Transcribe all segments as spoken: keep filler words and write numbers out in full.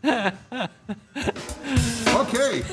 Okay.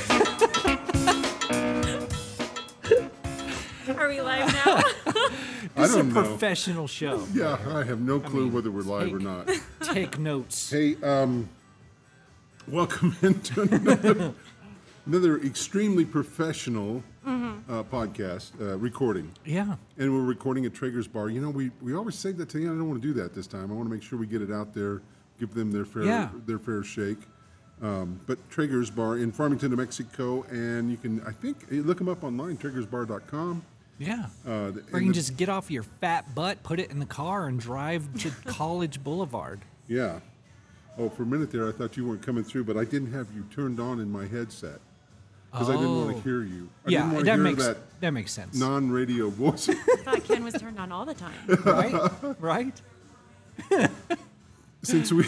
Are we live now? I This is a don't know. professional show. Yeah, I have no clue mean, whether we're live take- or not. Take notes. Hey, um, welcome into another, another extremely professional uh, podcast uh, recording. Yeah. And we're recording at Traeger's Bar. You know, we, we always say that to you. I don't want to do that this time. I want to make sure we get it out there, give them their fair Yeah. their fair shake. Um, but Traeger's Bar in Farmington, New Mexico, and you can, I think, you look them up online, traegers bar dot com. Yeah. Uh, the- Or and you can the- just get off your fat butt, put it in the car, and drive to College Boulevard. Yeah. Oh, for a minute there, I thought you weren't coming through, but I didn't have you turned on in my headset because I didn't want Oh. to hear you. I Yeah, didn't want to that hear makes that that makes sense. non-radio voice. I thought Ken was turned on all the time. Right? Right? Since we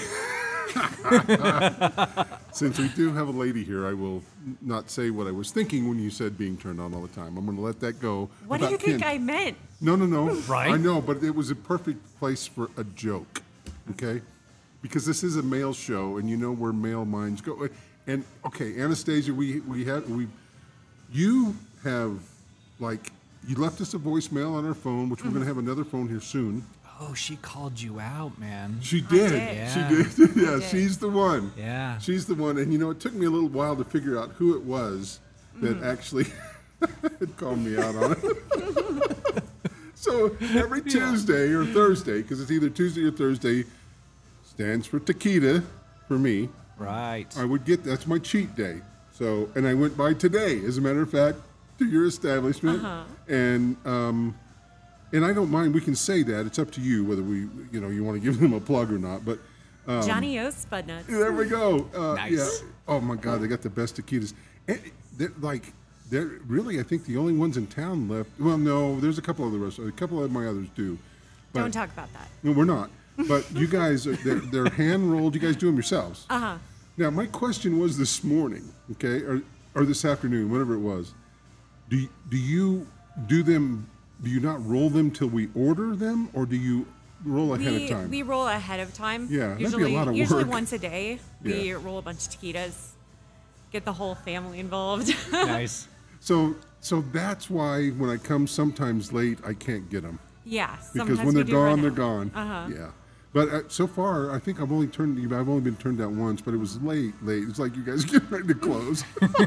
since we do have a lady here, I will n- not say what I was thinking when you said being turned on all the time. I'm going to let that go. What do about you think Ken. I meant? No, no, no. Right? I know, but it was a perfect place for a joke, okay? Because this is a male show, and you know where male minds go. And okay, Anastasia, we we had we, you have like you left us a voicemail on our phone, which we're going to have another phone here soon. Oh, she called you out, man. She did. did. She Yeah. did. yeah, did. she's the one. Yeah. She's the one. And you know, it took me a little while to figure out who it was that actually had called me out on it. So every Tuesday or Thursday, because it's either Tuesday or Thursday, stands for Taquita for me. Right. I would get that's my cheat day. So, and I went by today, as a matter of fact, to your establishment, and um, and I don't mind. We can say that. It's up to you whether we, you know, you want to give them a plug or not. But Johnny O's Spud Nuts. there we go. Uh, Nice. Yeah. Oh my God, they got the best taquitas. And they're like they're really, I think, the only ones in town left. Well, no, there's a couple other restaurants. A couple of my others do. But, Don't talk about that. No, we're not. But you guys, are, they're, they're hand rolled. You guys do them yourselves. Uh huh. Now, my question was this morning, okay, or or this afternoon, whatever it was. Do you, do you do them? Do you not roll them till we order them, or do you roll ahead We, of time? we roll ahead of time. Yeah, that'd be a usually, lot of usually work. once a day. We Yeah. roll a bunch of taquitas, get the whole family involved. Nice. So so that's why when I come sometimes late, I can't get them yeah, because sometimes when we they're do run gone, they're out. gone. Uh-huh. Yeah. But uh, so far, I think I've only turned. I've only been turned down once, but it was late. Late. It's like you guys get ready to close.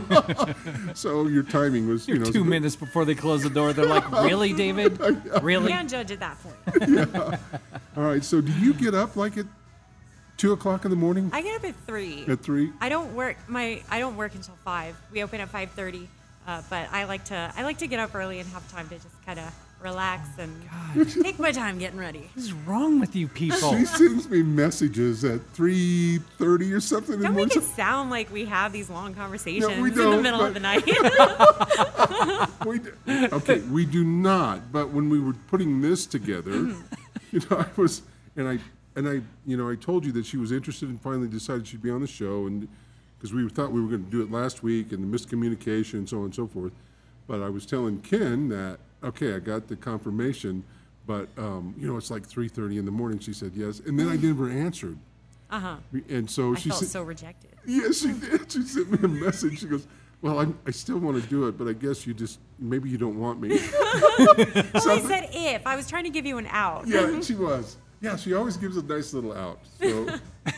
So your timing was, you You're know, two minutes before they close the door. They're like, really, David? You Really? can't judge at that point. All right. So do you get up like at two o'clock in the morning? I get up at three. At three? I don't work my I don't work until five. We open at five thirty, uh, but I like to I like to get up early and have time to just kind of relax and take my time getting ready. What is wrong with you people? She sends me messages at three thirty or something in the Don't morning. make it sound like we have these long conversations we in the don't, middle but- of the night. We d- okay, we do not. But when we were putting this together, you know, I was, and I, and I, you know, I told you that she was interested and finally decided she'd be on the show, and because we thought we were going to do it last week, and the miscommunication, and so on and so forth. But I was telling Ken that okay, I got the confirmation, but um, you know, it's like three thirty in the morning. She said yes, and then I never answered. Uh huh. And so I she felt said, so rejected. yes, she did. She sent me a message. She goes, well, I, I still want to do it, but I guess you just, maybe you don't want me. Well, I said if I was trying to give you an out. Yeah, she was. Yeah, she always gives a nice little out. So,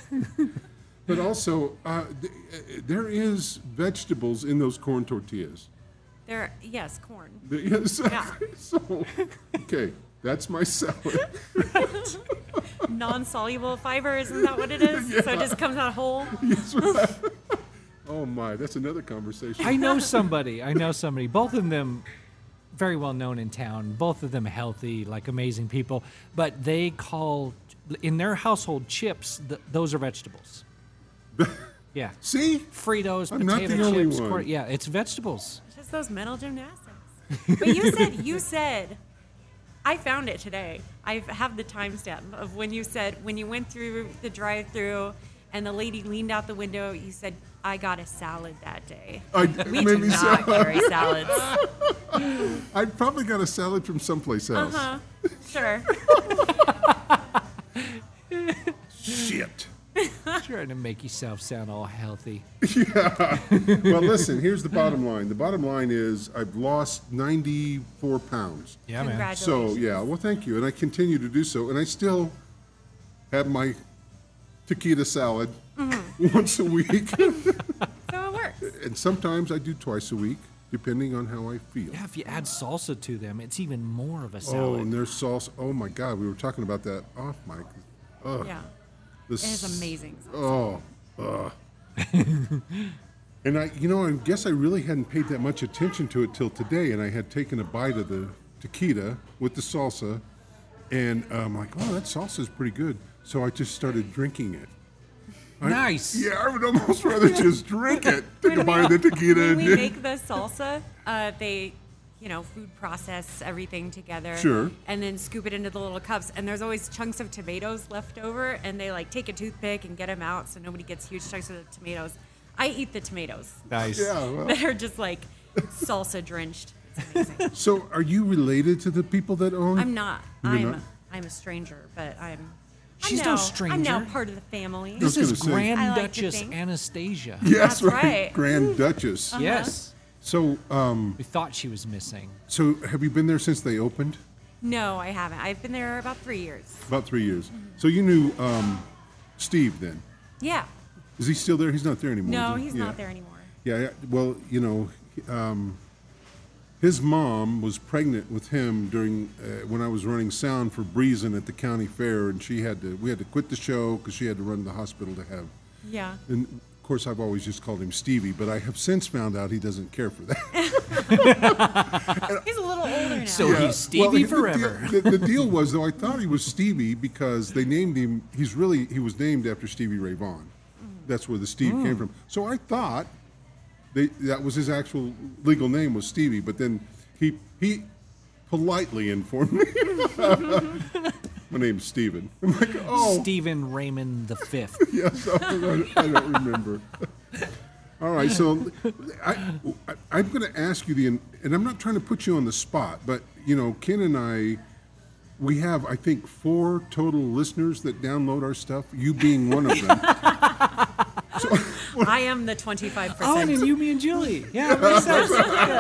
but also, uh, th- uh, there is vegetables in those corn tortillas. There, yes, corn. There- Yes. Yeah. So, okay, that's my salad. Non-soluble fiber, isn't that what it is? So it just comes out whole. Yes, right. Oh my, that's another conversation. I know somebody. I know somebody. Both of them very well known in town. Both of them healthy, like amazing people. But they call, in their household, chips, th- those are vegetables. Yeah. See? Fritos, I'm not potato the only chips. one. Corn, yeah, it's vegetables. It's just those mental gymnastics. But you said, you said, I found it today. I have the timestamp of when you said, when you went through the drive-through and the lady leaned out the window, you said, I got a salad that day. I, We do maybe not so. carry salads. I probably got a salad from someplace else. Uh-huh. Sure. Shit. Trying to make yourself sound all healthy. Well, listen, here's the bottom line. The bottom line is I've lost ninety-four pounds. Yeah, man. Congratulations. So, yeah, well, thank you. And I continue to do so. And I still have my taquita salad Mm-hmm. once a week. So it works. And sometimes I do twice a week, depending on how I feel. Yeah, if you add salsa to them, it's even more of a Oh, salad. and there's sauce. Oh, my God. We were talking about that off mic. Ugh. Yeah. This, It is amazing. Oh, ugh. And I, you know, I guess I really hadn't paid that much attention to it till today, and I had taken a bite of the taquita with the salsa, and I'm like, oh, that salsa is pretty good. So I just started drinking it. I- Nice. Yeah, I would almost rather just drink it. Take a bite of the taquita. When and we make the salsa, uh, they, you know, food process everything together. Sure. And then scoop it into the little cups. And there's always chunks of tomatoes left over, and they like take a toothpick and get them out so nobody gets huge chunks of the tomatoes. I eat the tomatoes Nice. Yeah, well. that are just like salsa drenched. It's amazing. So are you related to the people that own? I'm not. You're I'm. not? I'm a stranger, but I'm. She's I'm no now, stranger. I'm now part of the family. This I was is gonna say- Grand I like to Duchess think. Anastasia. Yes, That's right. right. Grand Duchess. Yes. So, um, We thought she was missing. so have you been there since they opened? No, I haven't. I've been there about three years. About three years. So you knew um, Steve then? Yeah. Is he still there? He's not there anymore. No, is he? he's Yeah. not there anymore. Yeah, yeah. Well, you know, um, his mom was pregnant with him during uh, when I was running sound for Breezin at the county fair, and she had to. We had to quit the show because she had to run to the hospital to have. Yeah. And of course, I've always just called him Stevie, but I have since found out he doesn't care for that. He's a little older now. So he's Stevie Well, the- forever. The, the, the deal was, though, I thought he was Stevie because they named him. He's really he was named after Stevie Ray Vaughan. That's where the Steve came from. So I thought they, that was his actual legal name was Stevie, but then he he politely informed me my name's Steven. I'm like, oh, Stephen Raymond the Fifth. yes, I don't, I don't remember. All right, so I, I, I'm going to ask you the, and I'm not trying to put you on the spot, but you know, Ken and I, we have I think four total listeners that download our stuff. You being one of them. I am the twenty-five Oh, and percent. then you, me, and Julie. Yeah, it makes sense.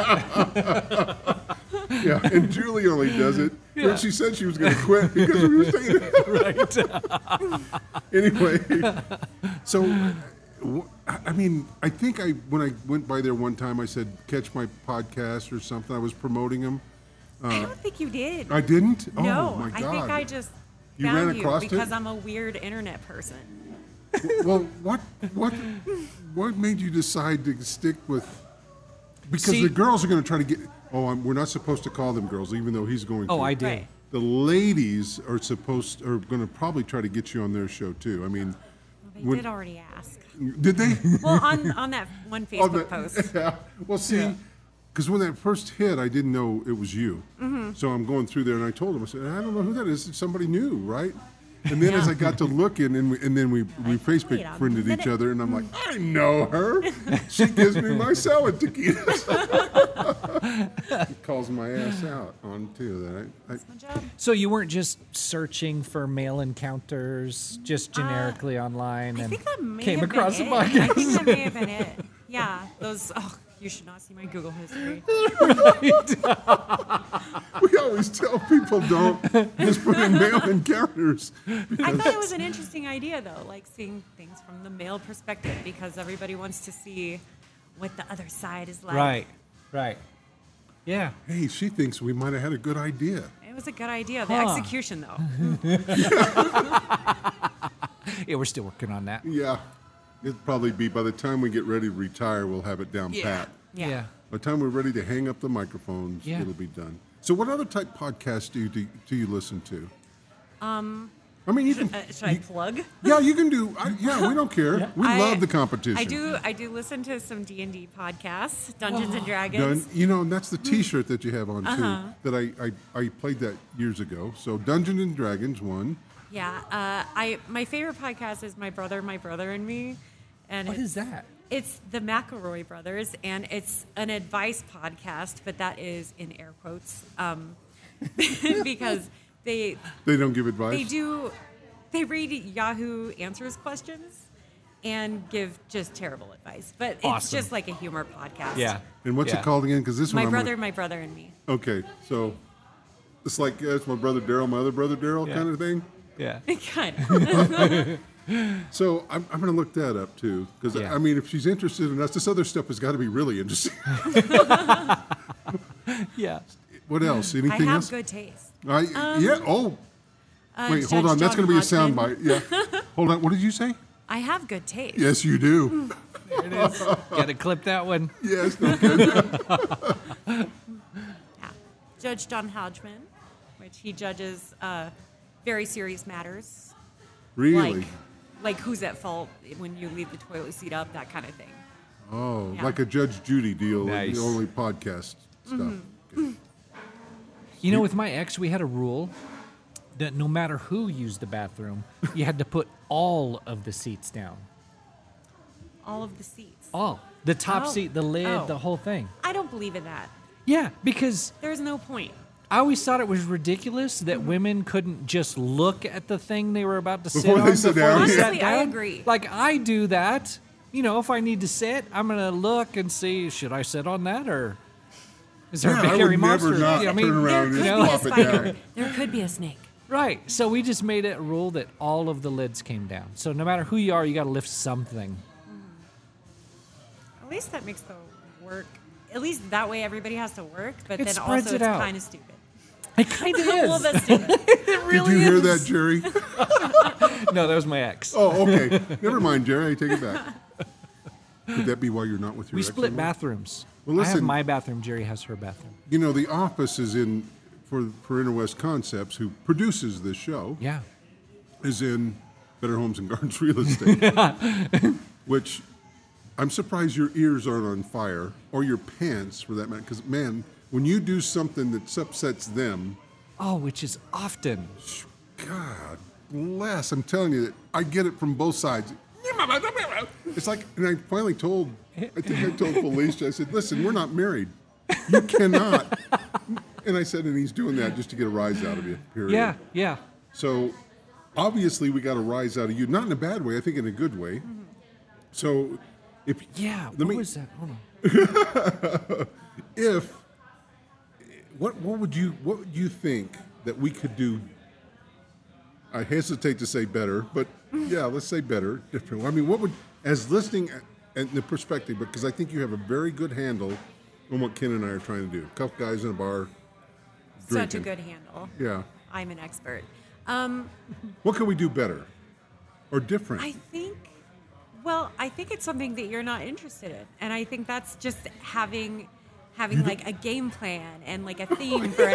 Yeah, and Julie only does it when she said she was going to quit because we were saying it. Right. Anyway, so wh- I mean, I think I when I went by there one time, I said catch my podcast or something. I was promoting them. I don't think you did. I didn't. no, oh my I God! think I just You found ran you across it? because I'm a weird internet person. Well, what what what made you decide to stick with? Because See- the girls are going to try to get. Oh, I'm, we're not supposed to call them girls, even though he's going. Oh, to. I do. Right. The ladies are supposed are going to probably try to get you on their show too. I mean, Well, they When- did already ask. did they? Well, on on that one Facebook On the- post. Yeah. Well, see, because when that first hit, I didn't know it was you. Mm-hmm. So I'm going through there, and I told him, I said, I don't know who that is. It's somebody new, right? And then as I got to looking, and, we, and then we, we Like, Facebook wait a friended each minute. other, and I'm like, I know her. She gives me my salad taquitos. Calls my ass out on too. That I, I, My job. So you weren't just searching for male encounters, just generically online, Uh, I and think that may came have across the been it. I podcast. think that may have been it. Yeah, those. Oh, you should not see my Google history. we always tell people don't just put in male encounters. I thought it was an interesting idea, though, like seeing things from the male perspective, because everybody wants to see what the other side is like. Right, right. Yeah. Hey, she thinks we might have had a good idea. It was a good idea. The Huh. execution, though. Yeah, we're still working on that. Yeah. It'll probably be by the time we get ready to retire, we'll have it down pat. Yeah. By the time we're ready to hang up the microphones, Yeah. it'll be done. So, what other type podcasts do you do, do you listen to? Um, I mean, you can. Uh, should I you- plug? yeah, you can do. I, yeah, we don't care. We I- love the competition. I do. I do listen to some D and D podcasts, Dungeons and Dragons. Dun, you know, and that's the T-shirt that you have on too. Uh-huh. That I, I I played that years ago. So, Dungeons and Dragons one. Yeah. Uh, I my favorite podcast is My Brother, My Brother and Me, and What it's, is that? It's the McElroy brothers, and it's an advice podcast, but that is in air quotes, um, because they They don't give advice. they do they read Yahoo Answers questions and give just terrible advice. But it's Awesome. just like a humor podcast. Yeah. And what's Yeah. it called again? Because this My one I'm brother, gonna- my brother, and me. Okay, so it's like uh, it's my brother Daryl, my other brother Daryl, Yeah. kind of thing. Yeah. Kind of. So I'm, I'm going to look that up too, because Yeah. I mean, if she's interested in us, this other stuff has got to be really interesting. Yeah. What else? I Anything have else? good taste. I, yeah. Oh, Uh, wait, Judge hold on. That's John going to be a Hodgman. soundbite. Yeah. Hold on. What did you say? I have good taste. Yes, you do. There it is. Got to clip that one. Yes. No, good. Yeah. Judge John Hodgman, which he judges uh, very serious matters. Really? Like, like who's at fault when you leave the toilet seat up, that kind of thing. Oh, Yeah. like a Judge Judy deal, like Nice. the only podcast stuff. Okay. You know, with my ex, we had a rule that no matter who used the bathroom, you had to put all of the seats down. All of the seats. All. The top Oh. seat, the lid, Oh. the whole thing. I don't believe in that. Yeah, because There's no point. I always thought it was ridiculous that women couldn't just look at the thing they were about to sit Before on they sit before down. they sat Honestly, I down. agree. Like I do that. You know, if I need to sit, I'm gonna look and see should I sit on that or is there Yeah, a big I hairy would never monster? not Yeah, I turn mean, around There and could just be a plop it spider. down. There could be a snake. right. So we just made it a rule that all of the lids came down. So no matter who you are, you got to lift something. At least that makes the work. At least that way everybody has to work, but It then spreads also it it's out. kind of stupid. It kind of well, is. that's stupid. It Did really you hear is. that, Jerry? No, that was my ex. Oh, okay. Never mind, Jerry. I take it back. Could that be why you're not with your we ex split anymore? bathrooms. Well, I have listen- my bathroom. Jerry has her bathroom. You know, the office is in, for, for Interwest Concepts, who produces this show, Yeah. is in Better Homes and Gardens Real Estate. Which I'm surprised your ears aren't on fire, or your pants for that matter. Because, man, when you do something that upsets them, Oh, which is often. God bless. I'm telling you, I get it from both sides. It's like, and I finally told, I think I told Felicia, I said, listen, we're not married. You cannot. And I said, and he's doing that just to get a rise out of you, period. Yeah, yeah. So obviously we got a rise out of you, not in a bad way, I think in a good way. So if, Yeah. let what me, was that? Hold on. if, what, what would you, what would you think that we could do? I hesitate to say better, but yeah, let's say better. Different. I mean, what would, as listening and the perspective, because I think you have a very good handle on what Ken and I are trying to do. Couple guys in a bar drinking. Such a good handle. Yeah. I'm an expert. Um, What can we do better or different? I think, well, I think it's something that you're not interested in, and I think that's just having having like a game plan and like a theme for an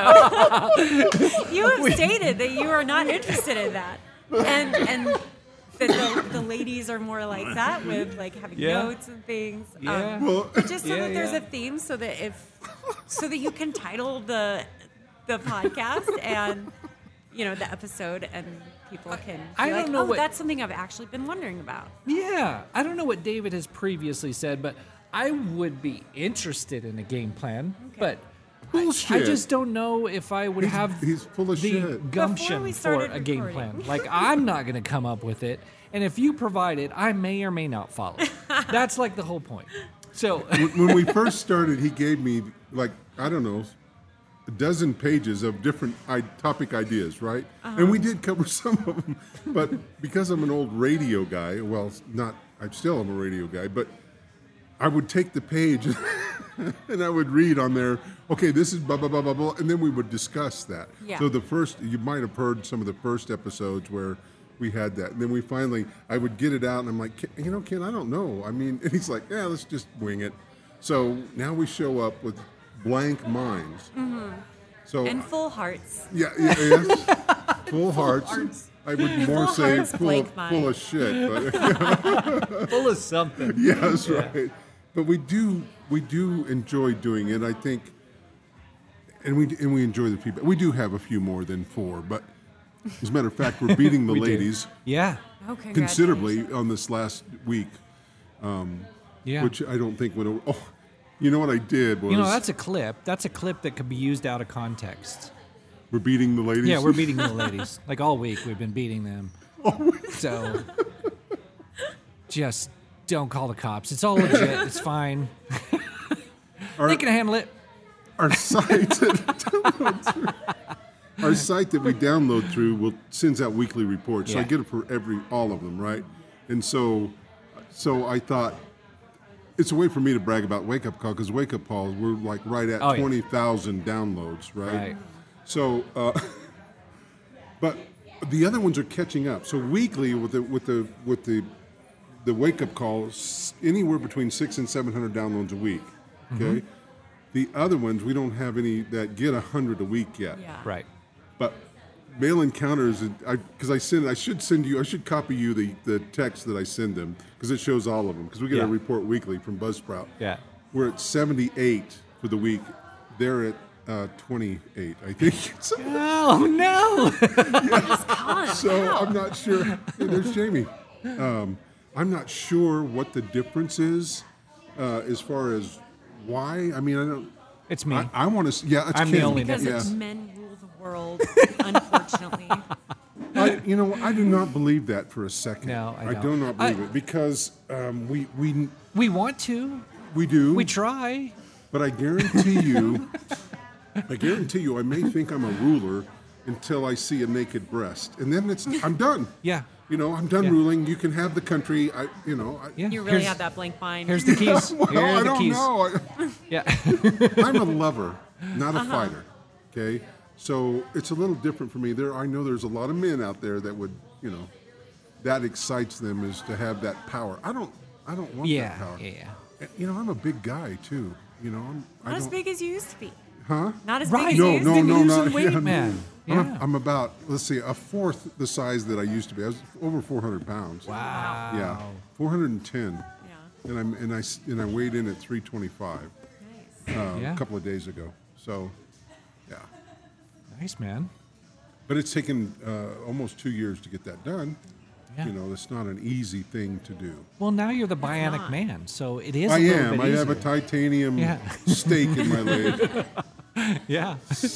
episode. You have stated that you are not interested in that, and and that the, the ladies are more like that with like having Yeah. notes and things. Yeah. Um, Well, just so Yeah, that there's yeah. a theme, so that if so that you can title the the podcast and you know the episode, and people can be I like, don't know oh, what- that's something I've actually been wondering about. Yeah. I don't know what David has previously said, but I would be interested in a game plan. But Bullshit. I just don't know if I would He's- have he's full of the shit. Before gumption we for started a game recording. plan. Like I'm not going to come up with it, and if you provide it, I may or may not follow. That's like the whole point. So when when we first started, he gave me like I don't know, a dozen pages of different I- topic ideas, right? And we did cover some of them, but because I'm an old radio guy, well, not I still am a radio guy, but I would take the page and I would read on there. Okay, this is blah blah blah blah blah, and then we would discuss that. Yeah. So the first, you might have heard some of the first episodes where we had that, and then we finally, I would get it out, and I'm like, "Ken- you know, Ken, I don't know. I mean, and he's like, yeah, let's just wing it. So now we show up with blank minds. So And full hearts. yeah, yeah, yes, full hearts. I would more Full say hearts, full, blank of, mind. full of shit, but full of something. yes, right. But we do we do enjoy doing it. I think, and we and we enjoy the feedback. We do have a few more than four, but as a matter of fact, we're beating the We do. ladies Yeah. Oh, considerably congratulations. on this last week, Yeah. which I don't think would. Oh, you know what I did was You know, that's a clip. That's a clip that could be used out of context. We're beating the ladies. Yeah, we're beating the ladies. Like all week, we've been beating them. All week. So just don't call the cops. It's all legit. It's fine. Our, They can handle it. our site, our site that we download through will sends out weekly reports. So I Yeah. get it for every all of them, right? And so, so I thought it's a way for me to brag about Wake Up Call because Wake Up Calls we're like right at Oh, yeah. twenty thousand downloads, right? Right. So, uh, but the other ones are catching up. So weekly with the with the with the the Wake Up Calls, anywhere between six and seven hundred downloads a week. Okay. Mm-hmm. The other ones we don't have any that get a hundred a week yet. Yeah. Right. But Mail Encounters, I because I send I should send you I should copy you the, the text that I send them because it shows all of them because we get Yeah. a report weekly from Buzzsprout. Yeah. We're at seventy-eight for the week. They're at uh, twenty-eight, I think. So, Oh, no. Colin, so wow. I'm not sure. Hey, there's Jamie. Um, I'm not sure what the difference is uh, as far as why. I mean, I don't. It's me. I, I want to. Yeah, it's I'm the Ken. only Because difference. Yeah. men rule the world, unfortunately. I, you know, I do not believe that for a second. No, I I don't. do not believe I- it because um, we we We want to. we do. We try. But I guarantee you, I guarantee you, I may think I'm a ruler until I see a naked breast, and then it's I'm done. Yeah. You know, I'm done Yeah. ruling. You can have the country. I, you know, I, Yeah. You really Here's- have that blank mind. Here's the keys. well, Here are I the don't keys. know. I, Yeah. I'm a lover, not a fighter. Okay, so it's a little different for me. There, I know there's a lot of men out there that would, you know, that excites them is to have that power. I don't, I don't want Yeah. that power. Yeah. You know, I'm a big guy too. You know, I'm. I Not as don't- big as you used to be. Huh? Not as Right. big as No, you used no, to be. no, losing no. weight, yeah, man. I'm, Yeah. I'm about, let's see, a fourth the size that I used to be. I was over four hundred pounds. Wow. Yeah, four hundred ten. Yeah. And I'm and I s- and I weighed in at three twenty-five Nice. uh, Yeah. a couple of days ago. So, yeah. Nice, man. But it's taken uh, almost two years to get that done. Yeah. You know, it's not an easy thing to do. Well, now you're the bionic not. man, so it is. I a little am. Bit I have a easier. titanium Yeah. stake in my leg. Yeah.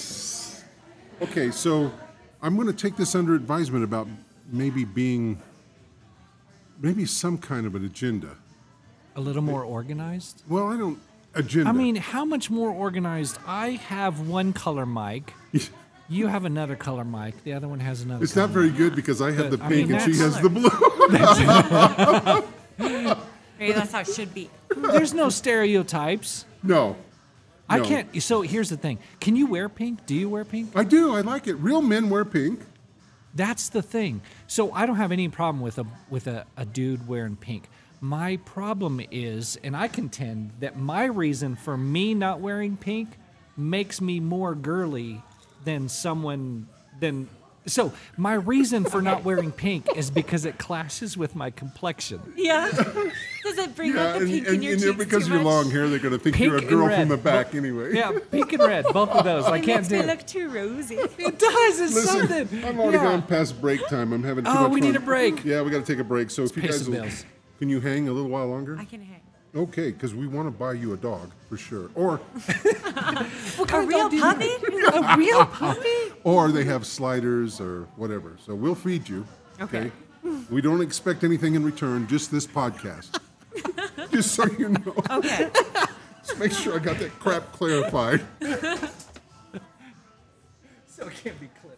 Okay, so I'm going to take this under advisement about maybe being, maybe some kind of an agenda. A little more organized. Well, I don't, agenda. I mean, how much more organized? I have one color mic. You have another color mic. The other one has another. it's color not very good because I have But, the I pink mean, and she that's- has the blue. Maybe that's how it should be. mic. There's no stereotypes. No. I No. can't. So here's the thing. Can you wear pink? Do you wear pink? I do. I like it. Real men wear pink. That's the thing. So I don't have any problem with a with a, a dude wearing pink. My problem is, and I contend that my reason for me not wearing pink makes me more girly than someone than so my reason for not wearing pink is because it clashes with my complexion. Yeah. Does it bring Yeah, out the and, pink and, in your and cheeks because too you're much? long hair, they're going to think Pink you're a and girl red. from the back anyway. Yeah, pink and red, both of those. I It can't makes do me it. look too rosy. It does. It's Listen, something. I'm already Yeah. gone past break time. I'm having too Oh, much we fun. need a break. Yeah, we got to take a break. So if you pay guys some will, bills. can you hang a little while longer? I can hang. Okay, because we want to buy you a dog for sure. Or A real puppy? A real puppy? or they have sliders or whatever. So we'll feed you. Okay. We don't expect anything in return, just this podcast. Just so you know. Okay. Just make sure I got that crap clarified. So it can't be clipped.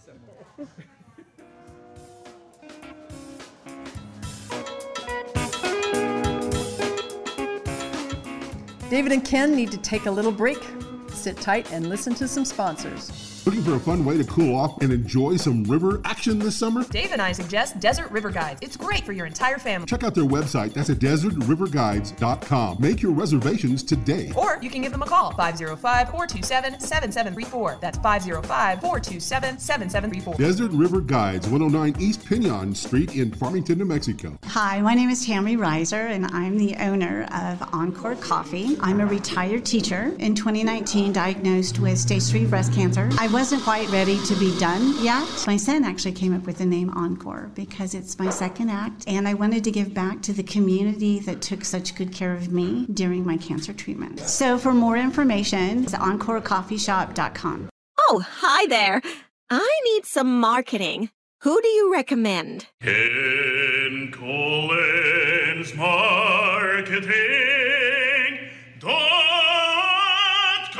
David and Ken need to take a little break. Sit tight and listen to some sponsors. Looking for a fun way to cool off and enjoy some river action this summer? Dave and I suggest Desert River Guides. It's great for your entire family. Check out their website. That's at desert river guides dot com. Make your reservations today. Or you can give them a call, five oh five, four two seven, seven seven three four. That's five oh five, four two seven, seven seven three four. Desert River Guides, one oh nine East Pinon Street in Farmington, New Mexico. Hi, my name is Tammy Reiser, and I'm the owner of Encore Coffee. I'm a retired teacher. In twenty nineteen, diagnosed with stage three breast cancer. I wasn't quite ready to be done yet. My son actually came up with the name Encore because it's my second act, and I wanted to give back to the community that took such good care of me during my cancer treatment. So for more information, it's encore coffee shop dot com. Oh, hi there. I need some marketing. Who do you recommend? Ken Collins Marketing dot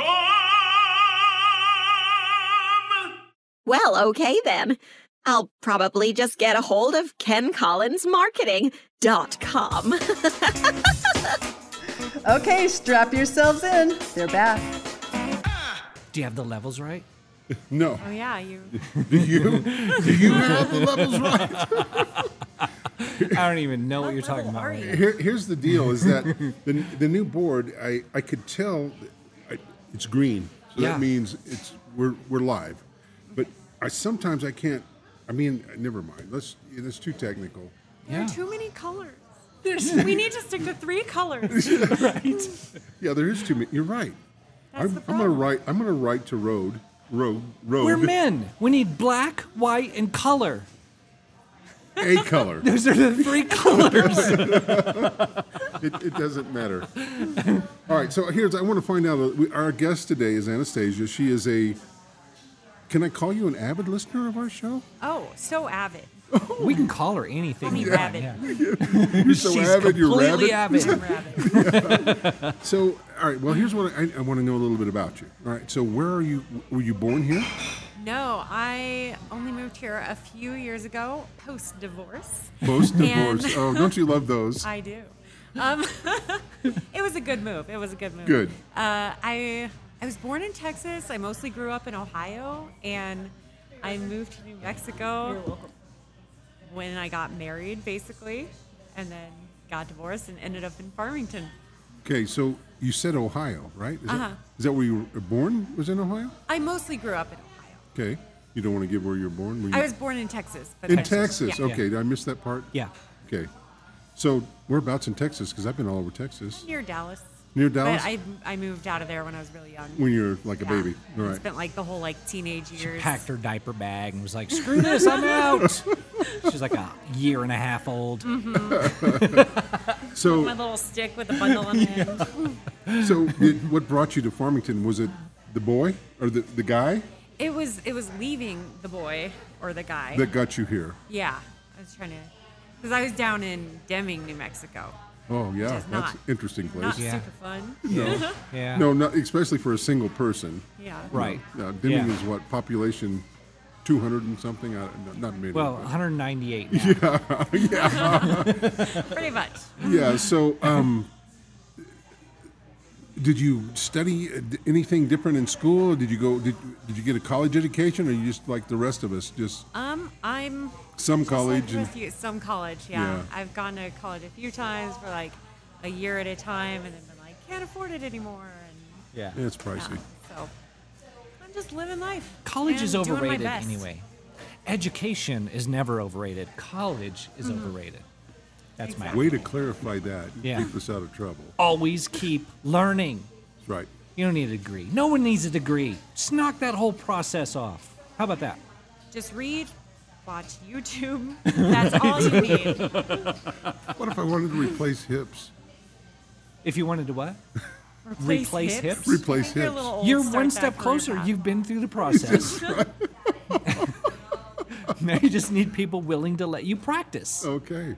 com. Well, okay then. I'll probably just get a hold of Ken Collins Marketing dot com. Okay, strap yourselves in. They're back. Do you have the levels right? No. Oh yeah, you. Do you? Do you have the levels right? I don't even know what, What you're talking level about are right you? now. Here, here's the deal: is that the the new board? I I could tell I, it's green, so Yeah. that means it's we're we're live. But I sometimes I can't. I mean, never mind. Let's. It's too technical. There Yeah. are too many colors. We need to stick to three colors. Right. Yeah, there is too many. You're right. That's I'm, the I'm gonna problem. write. I'm gonna write to road. Road. Road. We're men. We need black, white, and color. A color. Those are the three colors. it, it doesn't matter. All right, so here's, I want to find out, uh, we, our guest today is Anastasia. She is a, can I call you an avid listener of our show? Oh, so avid. We can call her anything. Call me we want, Rabbit. yeah. You're so She's avid, you're completely rabid. avid. Rabbit. So, all right, well, here's what I, I want to know a little bit about you. All right, so where are you, were you born here? No, I only moved here a few years ago, post-divorce. Post-divorce. And- Oh, don't you love those? I do. Um, it was a good move. It was a good move. Good. Uh, I I was born in Texas. I mostly grew up in Ohio, and I moved to New Mexico when I got married, basically, and then got divorced and ended up in Farmington. Okay, so you said Ohio, right? Is, Uh-huh. that, is that where you were born, was in Ohio? I mostly grew up in Ohio. Okay. You don't want to give where you were born? Were you I was born in Texas. But in I- Texas. Yeah. Okay, did I miss that part? Yeah. Okay. So whereabouts in Texas? Because I've been all over Texas. Near Dallas. Near Dallas? But I, I moved out of there when I was really young. When you're like a Yeah. baby. All I right. spent like the whole like teenage years. Packed her diaper bag and was like, screw this, I'm out. She's like a year and a half old. So, My little stick with a bundle on the end. so did, what brought you to Farmington? Was it the boy or the, the guy It was it was leaving the boy or the guy. that got you here? yeah, I was trying to, because I was down in Deming, New Mexico. Oh, yeah. is That's not- an interesting place. Not Yeah. super fun. No, Yeah. no, not, especially for a single person. Yeah. Right. Uh, Deming Yeah. is what, population two hundred and something? I, not many. Well, but- one hundred ninety-eight now. Pretty much. yeah. So, um, did you study uh, d- anything different in school? Or did you go? Did, did you get a college education, or you just like the rest of us, just Um, I'm some just like college? the and, rest of you, some college. Yeah. Yeah. I've gone to college a few times for like a year at a time, and then been like, can't afford it anymore. And Yeah. yeah, it's pricey. yeah, so I'm just living life. College and is doing my overrated best. anyway. Education is never overrated. College is Mm-hmm. overrated. That's my Way to clarify that. Yeah. Keep us out of trouble. Always keep learning. That's right. You don't need a degree. No one needs a degree. Just knock that whole process off. How about that? Just read, watch YouTube. That's all you need. What if I wanted to replace hips? If you wanted to what? Replace, Replace hips? Replace You're a hips. little old, You're start one that step career closer. path. You've been through the process. Now you just need people willing to let you practice. Okay.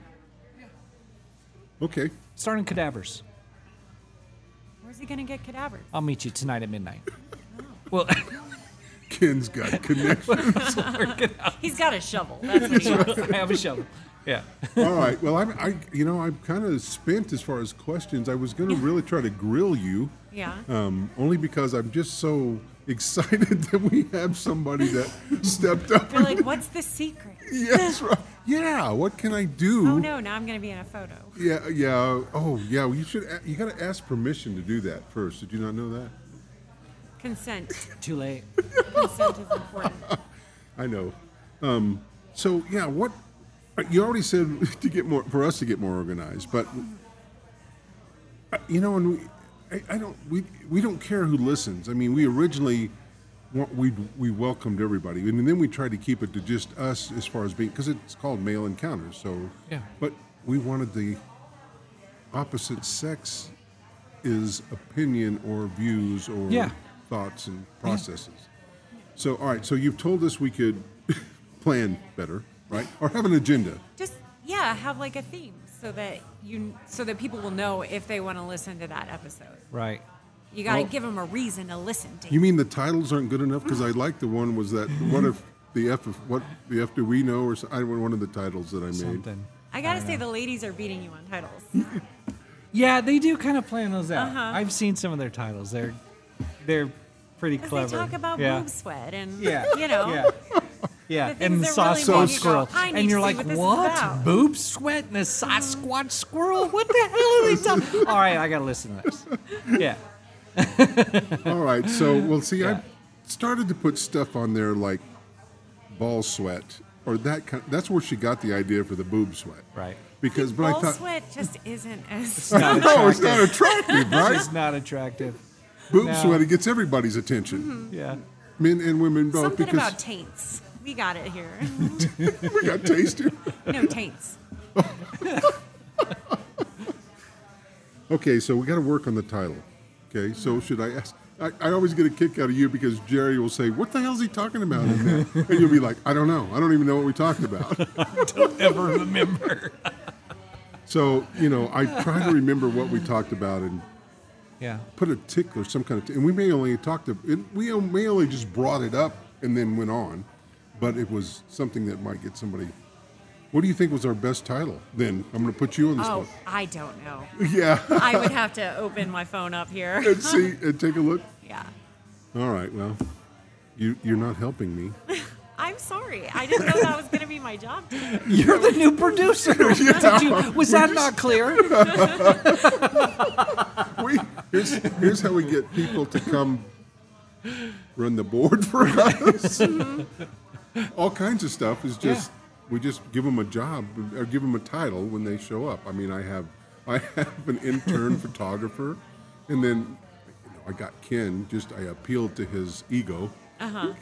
Okay. Starting cadavers. Where's he gonna get cadavers? I'll meet you tonight at midnight. Well, Ken's got connections. He's got a shovel. That's what he wants. I have a shovel. Yeah. All right. Well, I'm, I, you know, I'm kind of spent as far as questions. I was going to really try to grill you, Yeah. um, only because I'm just so excited that we have somebody that stepped up. You're like, what's the secret? Yes, right. Yeah. What can I do? Oh no, now I'm gonna be in a photo. Yeah. Yeah. Oh, yeah. You should. a- You got to ask permission to do that first. Did you not know that? Consent. Too late. Consent is important. I know. Um, so yeah, what you already said to get more for us to get more organized, but uh, you know, and we, I, I don't, we we don't care who listens. I mean, we originally wa- we we welcomed everybody, and then we tried to keep it to just us as far as being because it's called male encounters. So Yeah. but we wanted the opposite sex is opinion or views or Yeah. thoughts and processes. So, all right. So you've told us we could plan better, right? Or have an agenda. Just yeah, have like a theme so that you so that people will know if they want to listen to that episode. Right. You got to Well- give them a reason to listen to. You mean the titles aren't good enough? Because I like the one was that what if the F of what the F do we know or so, I one of the titles that I made. Something. I gotta say the ladies are beating you on titles. Yeah, they do kind of plan those out. Uh-huh. I've seen some of their titles. They're they're pretty Because clever. they talk about yeah. boob sweat and Yeah. you know. Yeah. Yeah, The things and the that really Sasquatch make you go, squirrel. "I need And you're to see like, what this is what? about." Boob sweat and a Sasquatch squirrel? What the hell are they talking? All right, I got to listen to this. Yeah. All right. So, well, see, Yeah. I started to put stuff on there like ball sweat or that kind. That's where she got the idea for the boob sweat. Right. Because, but Ball I thought, sweat just isn't as. Not no, it's not attractive. attractive, right? It's not attractive. Boob No. sweat, it gets everybody's attention, Yeah. men and women both. Something because about taints. We got it here. we got taste here. No taints. Okay, so we got to work on the title. Okay, so should I ask? I, I always get a kick out of you because Jerry will say, "What the hell is he talking about?" in that?" And you'll be like, "I don't know. I don't even know what we talked about." Don't ever remember. So you know, I try to remember what we talked about and Yeah. put a tick or some kind of. T- and we may only talk to. It, we may only just brought it up and then went on, but it was something that might get somebody. What do you think was our best title? Then I'm going to put you on the Oh, spot. I don't know. Yeah. I would have to open my phone up here. and see and take a look. Yeah. All right. Well, you you're not helping me. I'm sorry. I didn't know that was going to be my job today. You're the new producer. Did you, was that not clear? We, here's, here's how we get people to come run the board for us. All kinds of stuff is just we just give them a job or give them a title when they show up. I mean, I have I have an intern photographer, and then you know, I got Ken. Just I appealed to his ego. Uh huh.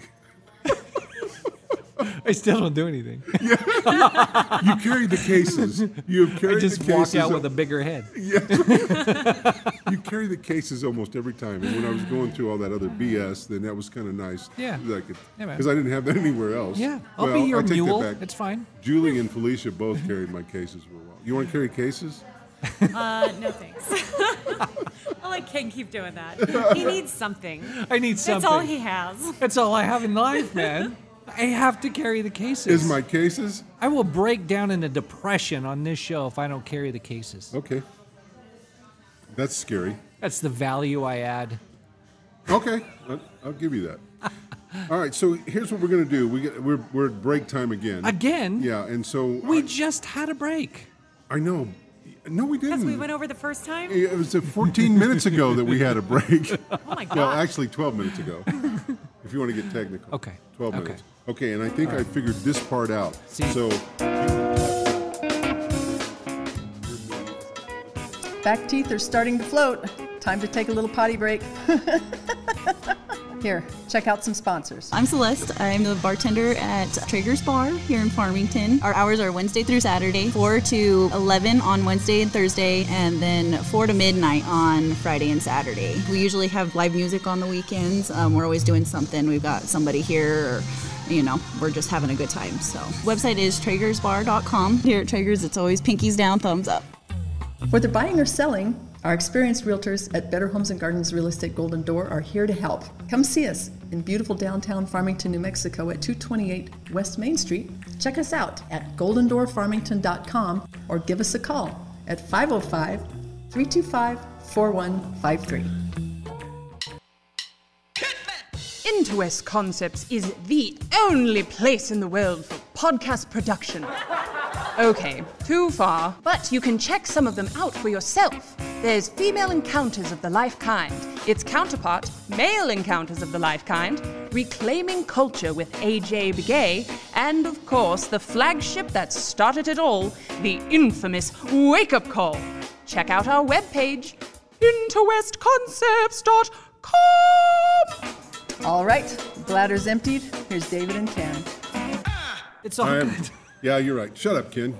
I still don't do anything. You carry the cases. You have I carried just the walk cases. out with a bigger head. Yes. You carry the cases almost every time. And when I was going through all that other B S, then that was kind of nice. Yeah. Because Yeah, man. I didn't have that anywhere else. Yeah, I'll Well, be your I take mule. That back. It's fine. Julie and Felicia both carried my cases for a while. You want to carry cases? Uh, no thanks. I'll let Ken keep doing that. He needs something. I need something. That's all he has. That's all I have in life, man. I have to carry the cases. Is my cases? I will break down in a depression on this show if I don't carry the cases. Okay. That's scary. That's the value I add. Okay. I'll, I'll give you that. All right. So here's what we're going to do. We get, we're, we're at break time again. Again? Yeah. And so. We I, just had a break. I know. No, we didn't. Because we went over the first time. It was uh, fourteen minutes ago that we had a break. Oh my god. Well, actually, twelve minutes ago, if you want to get technical. Okay. twelve Okay. minutes. Okay, and I think I figured this part out. See. So, Back teeth are starting to float. Time to take a little potty break. Here, check out some sponsors. I'm Celeste. I'm the bartender at Traeger's Bar here in Farmington. Our hours are Wednesday through Saturday, four to eleven on Wednesday and Thursday, and then four to midnight on Friday and Saturday. We usually have live music on the weekends. Um, we're always doing something. We've got somebody here, or, you know, we're just having a good time. So, website is traegers bar dot com. Here at Traeger's, it's always pinkies down, thumbs up. Whether buying or selling, our experienced realtors at Better Homes and Gardens Real Estate Golden Door are here to help. Come see us in beautiful downtown Farmington, New Mexico at two twenty-eight West Main Street. Check us out at golden door farmington dot com or give us a call at five oh five, three two five, four one five three. InterWest Concepts is the only place in the world for podcast production. Okay, too far, but you can check some of them out for yourself. There's Female Encounters of the Life Kind, its counterpart, Male Encounters of the Life Kind, Reclaiming Culture with A J Begay, and of course, the flagship that started it all, the infamous Wake Up Call. Check out our webpage, interwest concepts dot com. All right, bladder's emptied. Here's David and Ken. It's all I am, good. yeah, you're right. Shut up, Ken.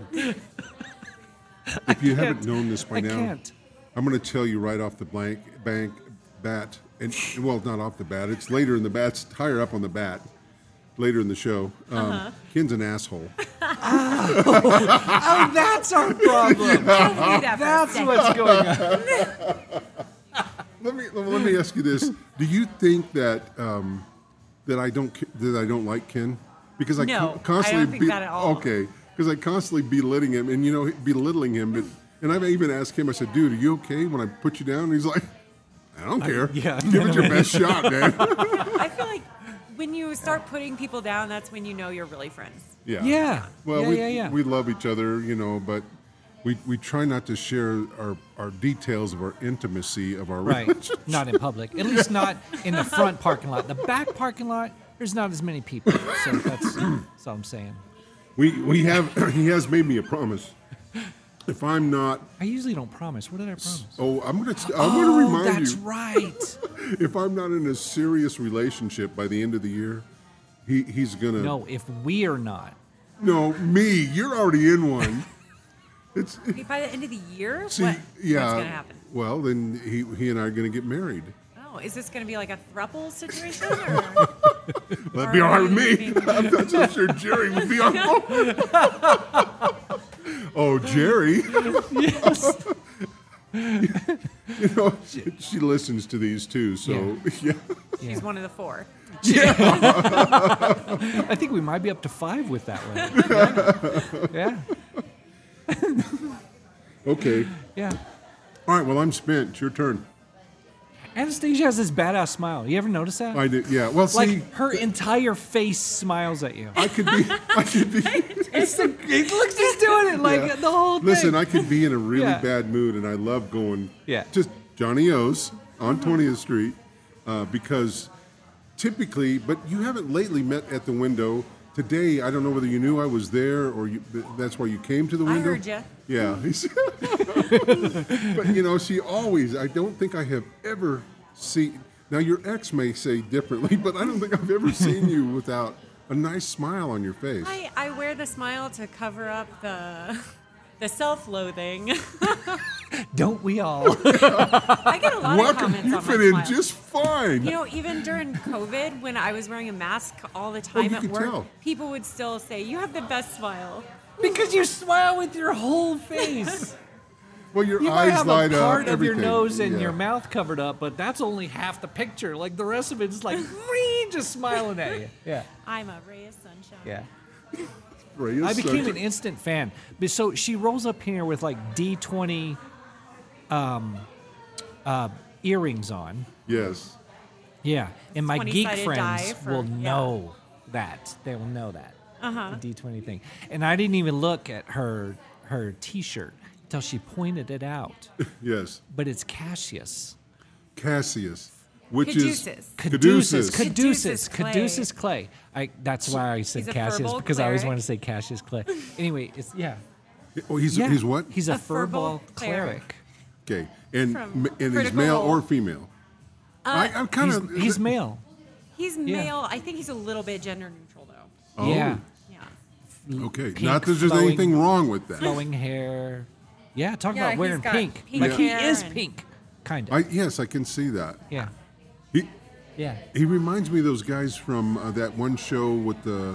If you haven't known this by I now, can't. I'm going to tell you right off the blank bank bat, and well, not off the bat. It's later in the bat. It's higher up on the bat. Later in the show, um, Uh-huh. Ken's an asshole. Oh, oh, that's our problem. that That's what's going on. Let me let me ask you this: do you think that um, that I don't ca- that I don't like Ken because I No, con- constantly I don't think that at all. okay because I constantly belittling him and you know belittling him, but, and I've even asked him. I said, "Dude, are you okay?" When I put you down, and he's like, "I don't care. yeah. Give it your best shot, man." I feel like when you start putting people down, that's when you know you're really friends. Yeah. Yeah. Well, yeah, we yeah, yeah. we love each other, you know, but we we try not to share our, our details of our intimacy of our Right. relationship. Not in public. At least not in the front parking lot. The back parking lot, there's not as many people. So that's, that's all I'm saying. We we have he has made me a promise. If I'm not, I usually don't promise. What did I promise? oh, I'm gonna I'm oh, gonna remind that's you. right. If I'm not in a serious relationship by the end of the year, he he's gonna No, if we are not. no me. You're already in one. It's Wait, by the end of the year, see what, yeah. what's gonna happen? Well, then he he and I are gonna get married. Oh, is this gonna be like a throuple situation? Or? That'd be all right with me. I'm not so sure Jerry would be on board. Oh, Jerry. Yes. You know, she, she listens to these too, so yeah. She's one of the four. I think we might be up to five with that one. Yeah. Okay. Yeah. All right, well, I'm spent. It's your turn. Anastasia has this badass smile. You ever notice that? I did, yeah. Well, see, Like her entire face smiles at you. I could be, I could be. It's the, he looks, he's doing it like Yeah. the whole thing. Listen, I could be in a really Yeah. bad mood, and I love going Yeah. just Johnny O's on twentieth Street uh, because typically, but you haven't lately met at the window. Today, I don't know whether you knew I was there or you, that's why you came to the I window. heard ya. Yeah. But, you know, she always, I don't think I have ever seen, now your ex may say differently, but I don't think I've ever seen you without a nice smile on your face. I, I wear the smile to cover up the the self-loathing. Don't we all? I get a lot Welcome, of comments you on fit my in smile. just fine. You know, even during COVID, when I was wearing a mask all the time you at could work, tell. people would still say, "You have the best smile." Because you smile with your whole face. Well, your You might eyes have light a up. part of your everything. nose and Yeah. your mouth covered up, but that's only half the picture. Like the rest of it is like just smiling at you. Yeah. I'm a ray of sunshine. Yeah. Ray is I became such an a- instant fan. But so she rolls up here with like D twenty um, uh, earrings on. Yes. Yeah. And my geek twenty-sided friends die for- will yeah. know that. They will know that. Uh-huh. The D twenty thing. And I didn't even look at her her t-shirt until she pointed it out. Yes. But it's Cassius. Cassius, which Caduceus. is Caduceus. Caduceus. Caduceus. Caduceus Clay. Caduceus Clay. I, that's why I said He's a Cassius furball because I always cleric. wanted to say Cassius Clay. Anyway, it's yeah. Oh, he's yeah. he's what? He's a, A furball furball cleric. cleric. Okay, and From m- and he's Critical male Role. or female. I, I'm kind He's, of he's male. He's Yeah. male. I think he's a little bit gender neutral, though. Oh. Yeah. Yeah. Okay, Pink not that there's flowing- anything wrong with that. Flowing hair. Yeah, talk Yeah, about he's wearing got pink. pink Like he hair is and- pink, kind of. I yes, I can see that. Yeah. He Yeah. he reminds me of those guys from uh, that one show with the.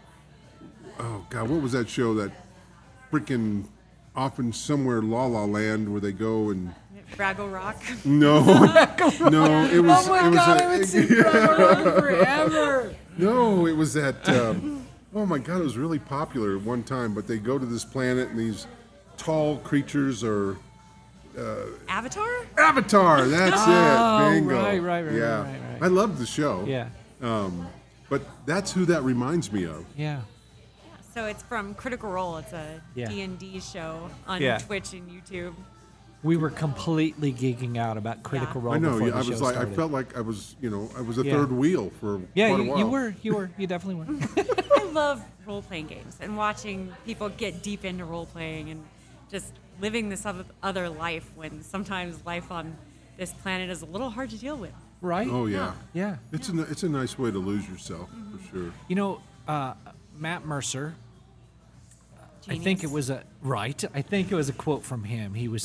Oh God, what was that show? That freaking often somewhere La La Land where they go and. Fraggle Rock. No, no, it was. Oh my it was God, a- I haven't seen Fraggle Rock forever. No, it was that. Um, oh my God, it was really popular at one time. But they go to this planet, and these tall creatures are Avatar? Avatar. That's Oh, it. Bingo. right, right, right, Yeah, right, right, right. I love the show. Yeah. Um, but that's who that reminds me of. Yeah. So it's from Critical Role. It's a Yeah. D and D show on Yeah. Twitch and YouTube. We were completely geeking out about Critical Yeah. Role I know. before Yeah, the I show was like, I started. felt like I was, you know, I was a Yeah. third wheel for Yeah, quite a you, while. you were. You were. You definitely were. I love role playing games and watching people get deep into role playing and just living this oth- other life when sometimes life on this planet is a little hard to deal with. Right? Oh yeah. Yeah. It's a it's a nice way to lose yourself Mm-hmm. for sure. You know, uh, Matt Mercer. I think it Genius. was a right. I think it was a quote from him. He was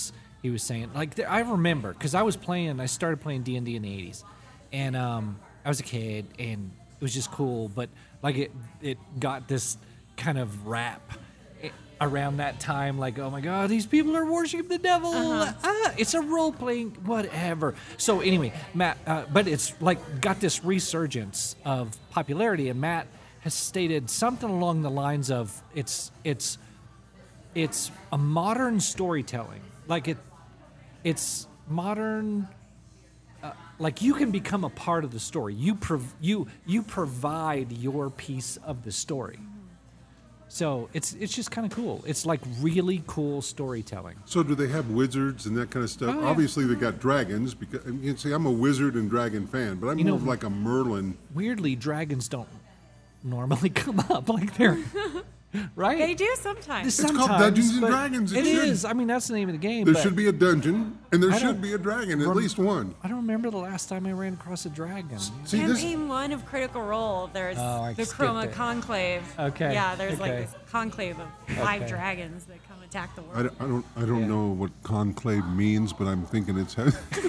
he was saying, like, there, I remember, because I was playing, I started playing D and D in the eighties, and um, I was a kid, and it was just cool, but, like, it, it got this kind of rap around that time, like, oh my God, these people are worshiping the devil. Uh-huh. Ah, it's a role playing, whatever. So anyway, Matt, uh, but it's like got this resurgence of popularity, and Matt has stated something along the lines of it's it's it's a modern storytelling, like it it's modern. Uh, like you can become a part of the story. You prov- you you provide your piece of the story. So it's it's just kind of cool. It's like really cool storytelling. So do they have wizards and that kind of stuff? Oh, yeah. Obviously, they got dragons. Because you can see, I'm a wizard and dragon fan, but I'm You more know- of like a Merlin. Weirdly, dragons don't normally come up like they're right. They do sometimes. It's called Sometimes, Dungeons and but Dragons. It It should. is. I mean, that's the name of the game. There but should be a dungeon, and there I should don't be a dragon, at rem- least one. I don't remember the last time I ran across a dragon. See, this, Campaign one of Critical Role, there's Oh, I the skipped Chroma it. Conclave. Okay, Yeah, there's like okay. this conclave of five Okay. dragons that come attack the I world. don't, I don't, I don't know what conclave means, but I'm thinking it's.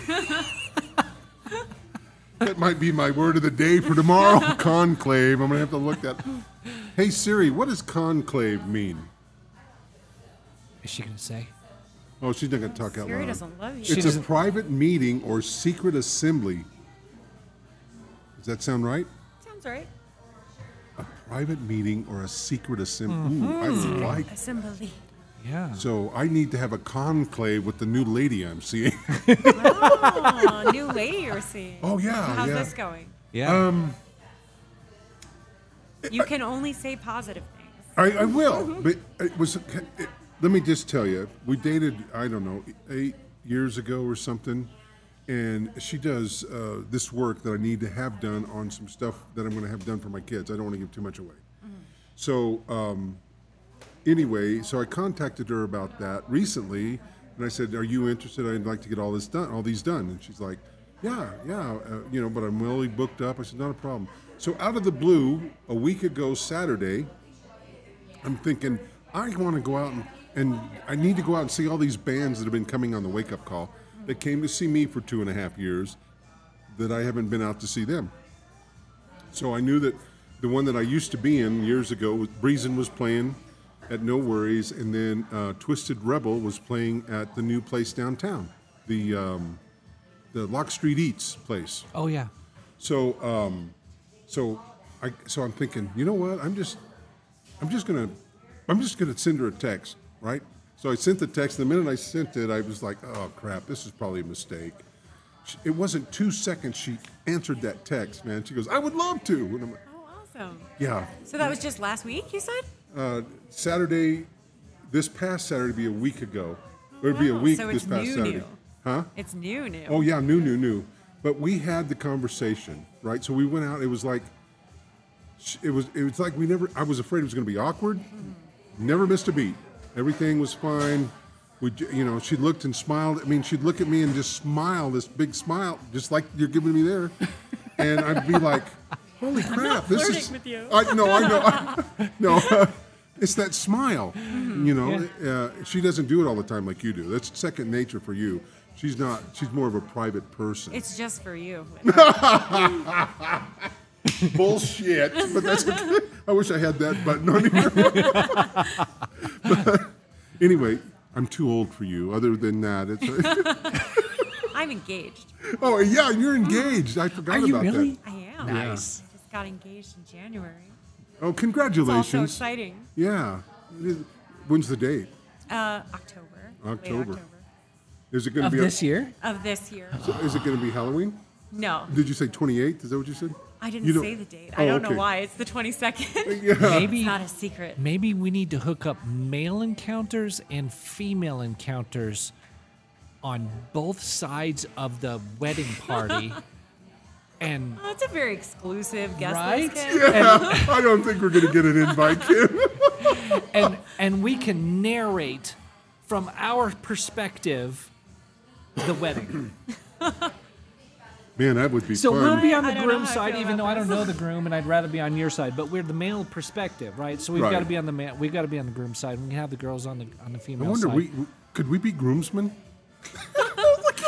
That might be my word of the day for tomorrow. Conclave. I'm gonna have to look that. Hey Siri, what does conclave mean? Is she gonna say? Oh, she's not gonna talk out Siri loud. doesn't love you. She It's a doesn't- private meeting or secret assembly. Does that sound right? Sounds right. A private meeting or a secret assembly. Ooh, I Mm-hmm. like. Assembly. Yeah. So I need to have a conclave with the new lady I'm seeing. Oh, new lady you're seeing. Oh, yeah, How's yeah. this going? Yeah. Um, You can only say positive things. I, I will, but it was. It, let me just tell you, we dated. I don't know, eight years ago or something, and she does uh, this work that I need to have done on some stuff that I'm going to have done for my kids. I don't want to give too much away. So um, anyway, so I contacted her about that recently, and I said, "Are you interested? I'd like to get all this done, all these done." And she's like, "Yeah, yeah, uh, you know, but I'm really booked up." I said, "Not a problem." So out of the blue, a week ago Saturday, I'm thinking I want to go out and, and I need to go out and see all these bands that have been coming on the Wake Up Call that came to see me for two and a half years that I haven't been out to see them. So I knew that the one that I used to be in years ago, was Breezin was playing at No Worries, and then uh, Twisted Rebel was playing at the new place downtown, the um, the Lock Street Eats place. oh yeah. So, um, so I, so I'm thinking, you know what? I'm just, I'm just gonna, I'm just gonna send her a text, right? So I sent the text. The minute I sent it, I was like, oh crap, this is probably a mistake. She, it wasn't two seconds. She answered that text, man. She goes, I would love to. And I'm like, Oh, awesome. yeah. So that was just last week, you said? Uh, Saturday, this past Saturday, would be a week ago. It would be a Wow, week so this it's past new, Saturday. new. Huh? It's new, new. Oh yeah, new, new, new. But we had the conversation, right? So we went out. It was like, it was, it was like we never. I was afraid it was going to be awkward. Never missed a beat. Everything was fine. We, j- you know, she looked and smiled. I mean, she'd look at me and just smile, this big smile, just like you're giving me there, and I'd be like, "Holy crap, not this flirting is." with you. I no, I know, I, no. Uh, it's that smile, you know. Uh, she doesn't do it all the time like you do. That's second nature for you. She's not. She's more of a private person. It's just for you. Bullshit. But that's okay. I wish I had that button on here. But anyway, I'm too old for you. Other than that, it's. I'm engaged. Oh yeah, you're engaged. I forgot Are you about really? that. I am. Nice. I just got engaged in January. Oh, It's congratulations. also exciting. Yeah. It is- When's the date? Uh, October. late October. October. Is it going to Of be this year? Of this year. A, is it going to be Halloween? No. Did you say twenty-eighth? Is that what you said? I didn't You don't- say the date. Oh, I don't okay. know why. It's the twenty-second. Yeah. Maybe It's not a secret. maybe we need to hook up male encounters and female encounters on both sides of the wedding party. And Oh, it's a very exclusive guest Right? list. Kim. Yeah, I don't think we're going to get an invite, Kim. and and we can narrate from our perspective the wedding. Man, that would be So fun. we'll be on I the don't know groom how I side, feel even about though I don't this. know the groom, and I'd rather be on your side. But we're the male perspective, right? So we've Right. got to be on the man. We've got to be on the groom side. We can have the girls on the on the I female wonder, side. we, could we be groomsmen?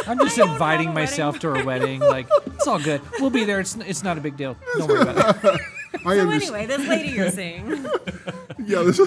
I'm just inviting myself to her wedding. Like, it's all good. We'll be there. It's it's not a big deal. Don't worry about it. I So understand. anyway, this lady you're seeing. Yeah, this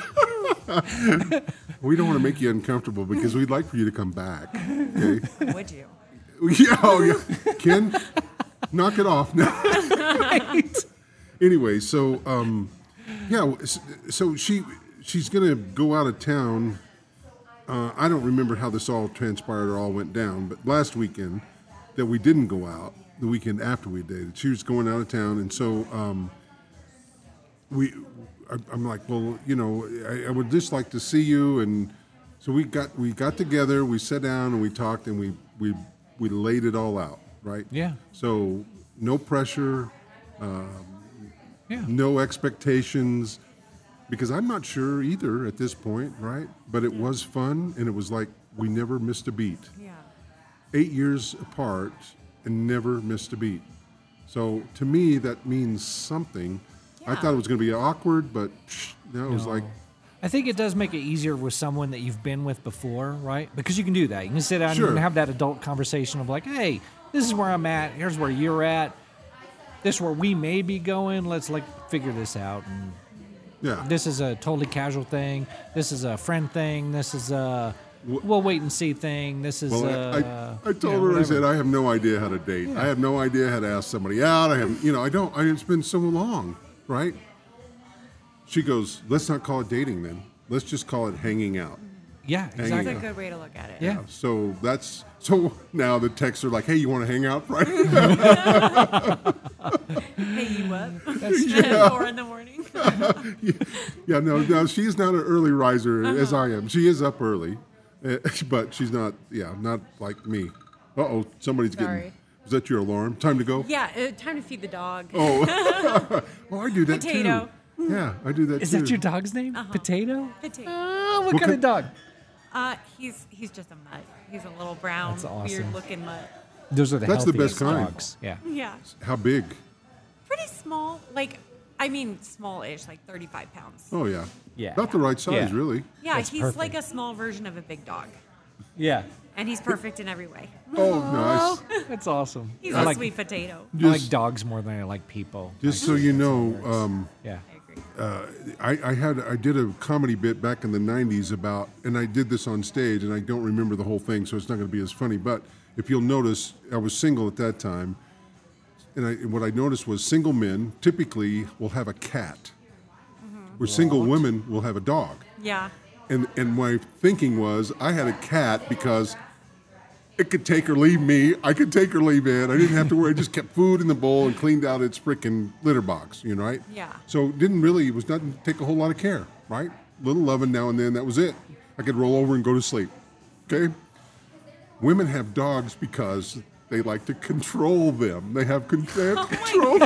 we don't want to make you uncomfortable because we'd like for you to come back. Okay? Would you? Yeah, oh, yeah. Ken, knock it off now. Anyway, so um, yeah, so she she's gonna go out of town. Uh, I don't remember how this all transpired or all went down, but last weekend that we didn't go out, the weekend after we dated, she was going out of town, and so um, we. I, I'm like, well, you know, I, I would just like to see you, and so we got we got together, we sat down and we talked, and we we we laid it all out, right? Yeah. So no pressure, um, Yeah. no expectations, because I'm not sure either at this point, right? But it was fun, and it was like we never missed a beat. Yeah. Eight years apart and never missed a beat. So to me, that means something. I Yeah. thought it was going to be awkward, but psh, no, it was No. like, I think it does make it easier with someone that you've been with before, right? Because you can do that. You can sit down Sure. and have that adult conversation of like, hey, this is where I'm at. Here's where you're at. This is where we may be going. Let's like figure this out. And yeah. this is a totally casual thing. This is a friend thing. This is a we'll wait and see thing. This is Well, a, I, I, I told you know, her, I whatever. said, I have no idea how to date. I have no idea how to ask somebody out. I have, you know, I don't, I, it's been so long, right? She goes, let's not call it dating then. Let's just call it hanging out. Yeah, Hanging exactly. That's a good way to look at it. Yeah. So that's, so now the texts are like, hey, you want to hang out Friday? Hey, you up? That's At Yeah. four in the morning. Yeah, no, no, she's not an early riser as I am. She is up early, uh, but she's not, yeah, not like me. Uh-oh, somebody's Sorry. getting, is that your alarm? Time to go? Yeah, uh, time to feed the dog. Oh, oh I do that Potato. too. Yeah, I do that Is too. that your dog's name? Potato? Potato. Oh, what, What kind of kind- dog? Uh, he's he's just a mutt. He's a little brown, That's awesome. weird-looking mutt. Those are the That's the best healthiest kind. dogs. Yeah. Yeah, How big? pretty small. Like, I mean, small-ish, like thirty-five pounds. Oh, yeah. Yeah. About the right size, Yeah. really. Yeah, That's he's perfect. like a small version of a big dog, Yeah. and he's perfect in every way. Oh, nice. That's awesome. He's I a like, sweet potato. I like Just, dogs more than I like people. just so you know, um, Yeah. I agree. uh, I, I had I did a comedy bit back in the nineties about, and I did this on stage, and I don't remember the whole thing, so it's not going to be as funny. But if you'll notice, I was single at that time, and, I, and what I noticed was single men typically will have a cat, where single women will have a dog. Yeah. And and my thinking was I had a cat because it could take or leave me. I could take or leave it. I didn't have to worry. I just kept food in the bowl and cleaned out its frickin' litter box, you know, right? Yeah. So it didn't really, it was not take a whole lot of care, right? Little loving now and then, that was it. I could roll over and go to sleep, okay? Women have dogs because they like to control them. They have, con- they have control.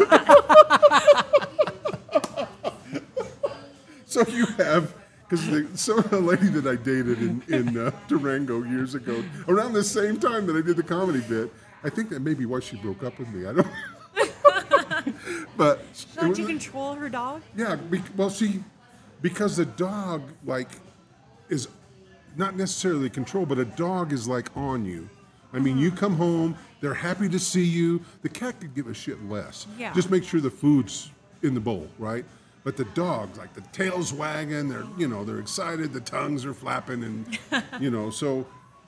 So you have, because so a lady that I dated in, in uh, Durango years ago, around the same time that I did the comedy bit, I think that may be why she broke up with me. I don't. But it Don't was- you control her dog? yeah, be, well, she, because the dog like is not necessarily control, but a dog is like on you. I mean, you come home, they're happy to see you. The cat could give a shit less. Yeah. Just make sure the food's in the bowl, right? But the dogs, like the tail's wagging, they're you know they're excited, the tongues are flapping, and you know so.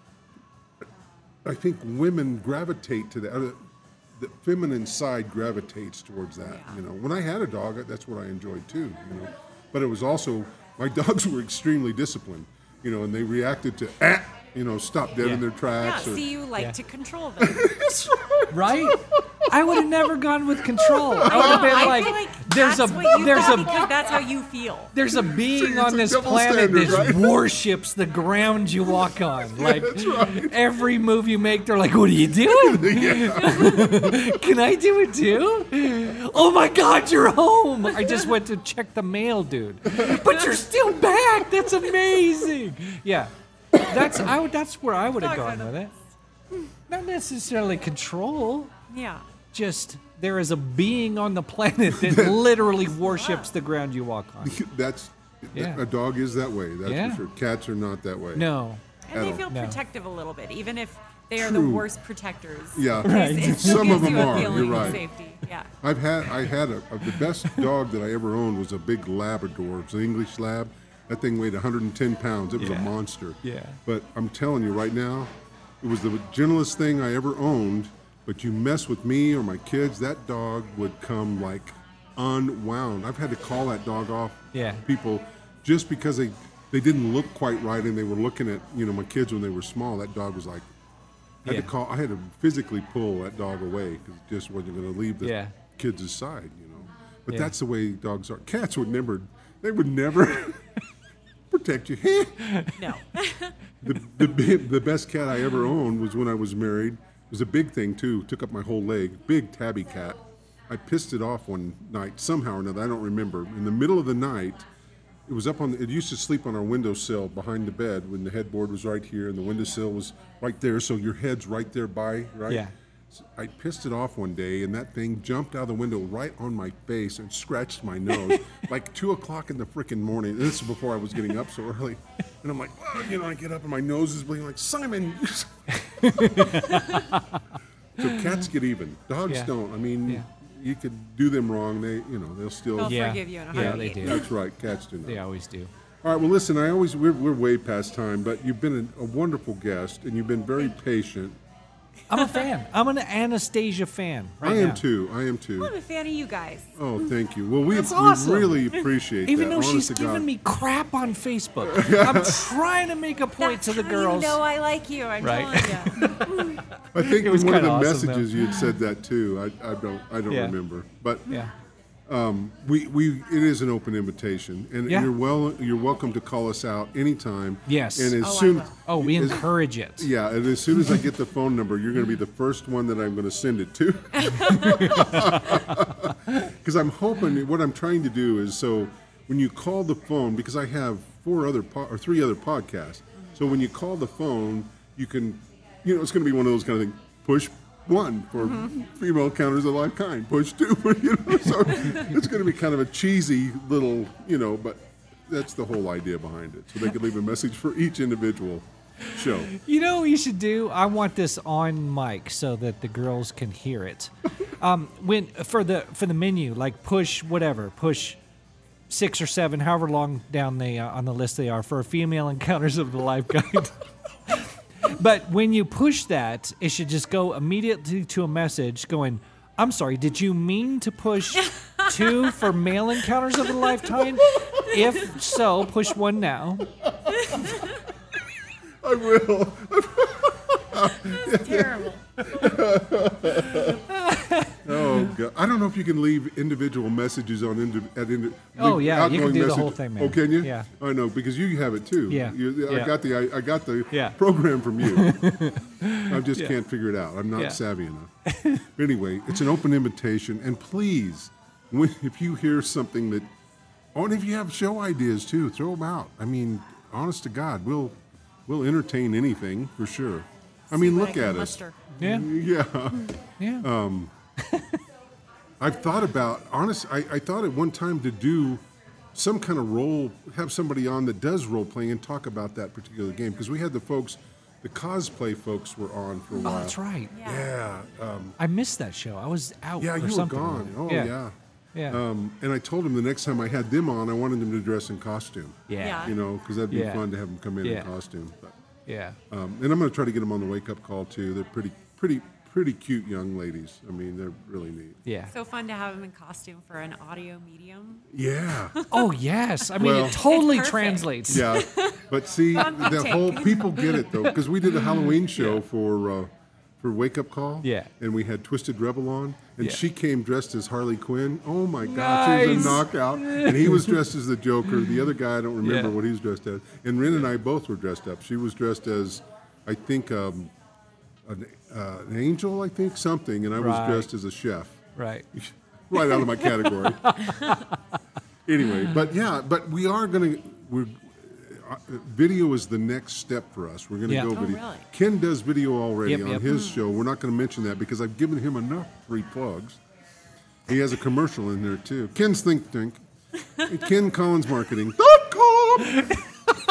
I think women gravitate to that. uh, The feminine side gravitates towards that. Yeah. You know, when I had a dog, that's what I enjoyed too. You know, but it was also my dogs were extremely disciplined. You know, and they reacted to ah, you know, stop dead Yeah. in their Yeah, tracks. or, see, you like Yeah. to control them. Right? I would have never gone with control. I would have been I like, feel like there's that's a what you there's thought a because that's how you feel. there's a being it's on a this double planet standard, that right? worships the ground you walk on. Like That's right. every move you make, they're like, "What are you doing? Can I do it too? Oh my God, you're home! I just went to check the mail, dude. But you're still back. That's amazing. Yeah, that's I would. That's where I would have Dogs gone are with it. Not necessarily control. Yeah. Just there is a being on the planet that literally worships the ground you walk on. That's Yeah. a dog is that way. That's Yeah. for sure. Cats are not that way. No. And at they all. feel No. protective a little bit, even if they are the True. worst protectors. Yeah. It- it still Some gives of them you a are, you're feeling of right. Safety. Yeah. I've had I had a, a the best dog that I ever owned was a big Labrador. It was an English Lab. That thing weighed one hundred ten pounds. It was Yeah. a monster. Yeah. But I'm telling you right now, it was the gentlest thing I ever owned. But you mess with me or my kids, that dog would come like unwound. I've had to call that dog off Yeah. people just because they they didn't look quite right and they were looking at, you know, my kids when they were small. That dog was like, I had Yeah. to call, I had to physically pull that dog away because it just wasn't going to leave the Yeah. kids' side, you know. But Yeah. that's the way dogs are. Cats would never, they would never protect you. No. the, the bi- the best cat I ever owned was when I was married. It was a big thing too. Took up my whole leg. Big tabby cat. I pissed it off one night somehow or another. I don't remember. In the middle of the night, it was up on. The, it used to sleep on our windowsill behind the bed when the headboard was right here and the windowsill was right there. So your head's right there by right. Yeah. So I pissed it off one day, and that thing jumped out of the window right on my face and scratched my nose like two o'clock in the frickin' morning. This is before I was getting up so early, and I'm like, well, you know, I get up and my nose is bleeding. Like Simon. So cats get even. Dogs Yeah. don't. I mean, Yeah. you could do them wrong. They, you know, they'll still. They'll Yeah. forgive you in a Yeah, heartbeat. they do. That's right. Cats do not. They always do. All right. Well, listen. I always we're, we're way past time, but you've been a, a wonderful guest, and you've been very patient. I'm a fan. I'm an Anastasia fan. Right I am now. too. I am too. I'm a fan of you guys. Oh, thank you. Well, we, That's we awesome. really appreciate Even that. though honest she's to giving God. me crap on Facebook, I'm trying to make a point That's to the how girls. You know I like you. I'm Right. telling you. I think It was in one of the kinda awesome, messages though. you had said that too. I, I don't. I don't Yeah. remember. But Yeah. um, we we it is an open invitation, and Yeah. you're well. You're welcome to call us out anytime. Yes. And as Oh, I soon. will. Oh, we as- encourage it. Yeah, and as soon as I get the phone number, you're going to be the first one that I'm going to send it to. Because I'm hoping, what I'm trying to do is, so when you call the phone, because I have four other po- or three other podcasts, so when you call the phone, you can, you know, it's going to be one of those kind of things. Push one for female encounters of life kind. Push two for, you know. So it's going to be kind of a cheesy little, you know, but that's the whole idea behind it. So they can leave a message for each individual show. You know what you should do? I want this on mic so that the girls can hear it. Um, when for the for the menu, like push whatever, push six or seven, however long down they uh, on the list they are for female encounters of the life guide. But when you push that, it should just go immediately to a message going, I'm sorry, did you mean to push two for male encounters of the lifetime? If so, push one now. I will. It's terrible. Oh God! I don't know if you can leave individual messages on indi- at indi- Oh, leave yeah, you can outgoing do the message- whole thing, man. Oh, can you? Yeah. I know because you have it too. Yeah. You, I Yeah. got the I, I got the Yeah. program from you. I just Yeah. can't figure it out. I'm not Yeah. savvy enough. But anyway, it's an open invitation, and please, when, if you hear something that, oh, and if you have show ideas too, throw them out. I mean, honest to God, we'll we'll entertain anything for sure. I mean, What look I can at us. muster. Yeah. Yeah. Yeah. Um, I've thought about, honest, I, I thought at one time to do some kind of role, have somebody on that does role playing and talk about that particular game. Because we had the folks, the cosplay folks were on for a Oh, while. that's right. Yeah. Um, I missed that show. I was out. yeah, or you were something. gone. Oh, yeah. yeah. Yeah. Um, and I told them the next time I had them on, I wanted them to dress in costume. Yeah. Yeah. You know, because that'd be Yeah. fun to have them come in Yeah. in costume. But, Yeah. um, and I'm going to try to get them on the wake-up call, too. They're pretty, pretty, pretty cute young ladies. I mean, they're really neat. Yeah. So fun to have him in costume for an audio medium. Yeah. Oh yes. I mean, Well- it totally It's perfect. translates. Yeah, but see, Fun the take. whole people get it though, because we did a Halloween show Yeah. for uh, for Wake Up Call. Yeah. and we had Twisted Rebel on, and Yeah. she came dressed as Harley Quinn. Oh my God, she was Nice. a knockout, and he was dressed as the Joker. The other guy, I don't remember Yeah. what he was dressed as. And Ren and I both were dressed up. She was dressed as, I think, um, an, uh, an angel, I think, something, and I was Right. dressed as a chef. Right. Right out of my category. Anyway, but yeah, but we are going to, we're, uh, video is the next step for us. We're going to Yeah. go Oh, video. really? Ken does video already Yep, on yep. his show. We're not going to mention that because I've given him enough free plugs. He has a commercial in there too. Ken's Think Tank. Ken Collins Marketing dot com.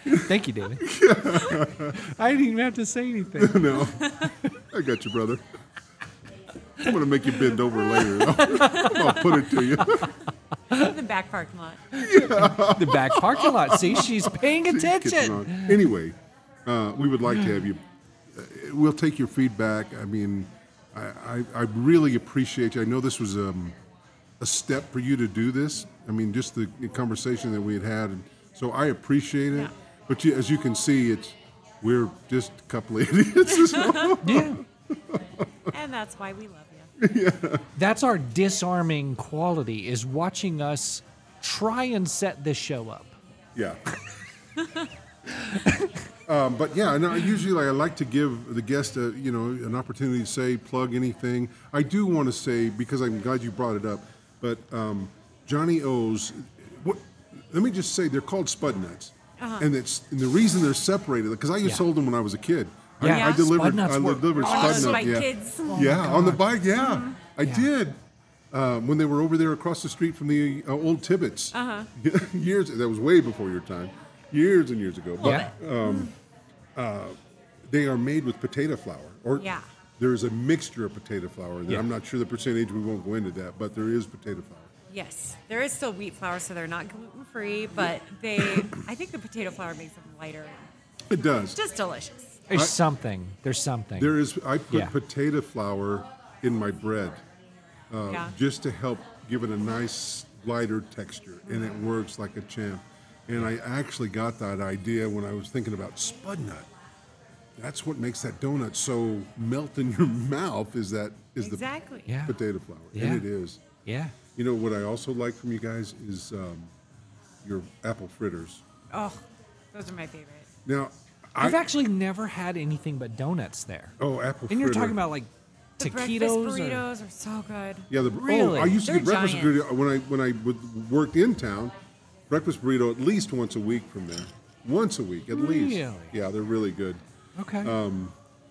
Thank you, David. I didn't even have to say anything. No, I got you, brother. I'm going to make you bend over later. I'll, I'll put it to you. In the back parking lot. Yeah. The back parking lot. See, she's paying attention. Anyway, uh, we would like to have you. Uh, we'll take your feedback. I mean, I, I, I really appreciate you. I know this was um, a step for you to do this. I mean, just the conversation that we had had. And so I appreciate it. Yeah. But you, as you can see, it's we're just a couple of idiots as well. Yeah. And that's why we love you. Yeah. That's our disarming quality, is watching us try and set this show up. Yeah. um, but yeah, and I usually like, I like to give the guest a, you know, an opportunity to say, plug anything. I do want to say, because I'm glad you brought it up, but um, Johnny O's, what, let me just say, they're called Spud Nuts. Uh-huh. And it's and the reason they're separated, because I used Yeah. sold them when I was a kid. Yeah. I, I delivered. Spud Nuts I were delivered awesome. Spud Bike Nuts. Yeah, kids. Oh yeah, my on the God. bike. Yeah, Mm-hmm. I Yeah. did. Um, when they were over there across the street from the uh, old Tibbetts. Uh-huh. Years. That was way before your time. Years and years ago. But Yeah. um, uh, they are made with potato flour. Or Yeah. there is a mixture of potato flour. And Yeah. I'm not sure the percentage. We won't go into that. But there is potato flour. Yes, there is still wheat flour, so they're not gluten free, but they, I think the potato flour makes them lighter. It does. Just delicious. There's I- something. There's something. There is. I put Yeah. potato flour in my bread. Uh, Yeah. just to help give it a nice lighter texture, and it works like a champ. And I actually got that idea when I was thinking about Spud Nut. That's what makes that donut so melt in your mouth. Is that is Exactly. the Yeah. potato flour, Yeah. and it is. Yeah. You know what I also like from you guys is um, your apple fritters. Oh, those are my favorite. Now, I've I actually never had anything but donuts there. oh apple. And you're fritter. talking about like The taquitos. breakfast or- burritos are so good. Yeah, the Really? oh, I used to They're get breakfast giant. burrito when I when I would, worked in town. Breakfast burrito at least once a week from there. Once a week at least. Really? Yeah, they're really good. Okay. Um,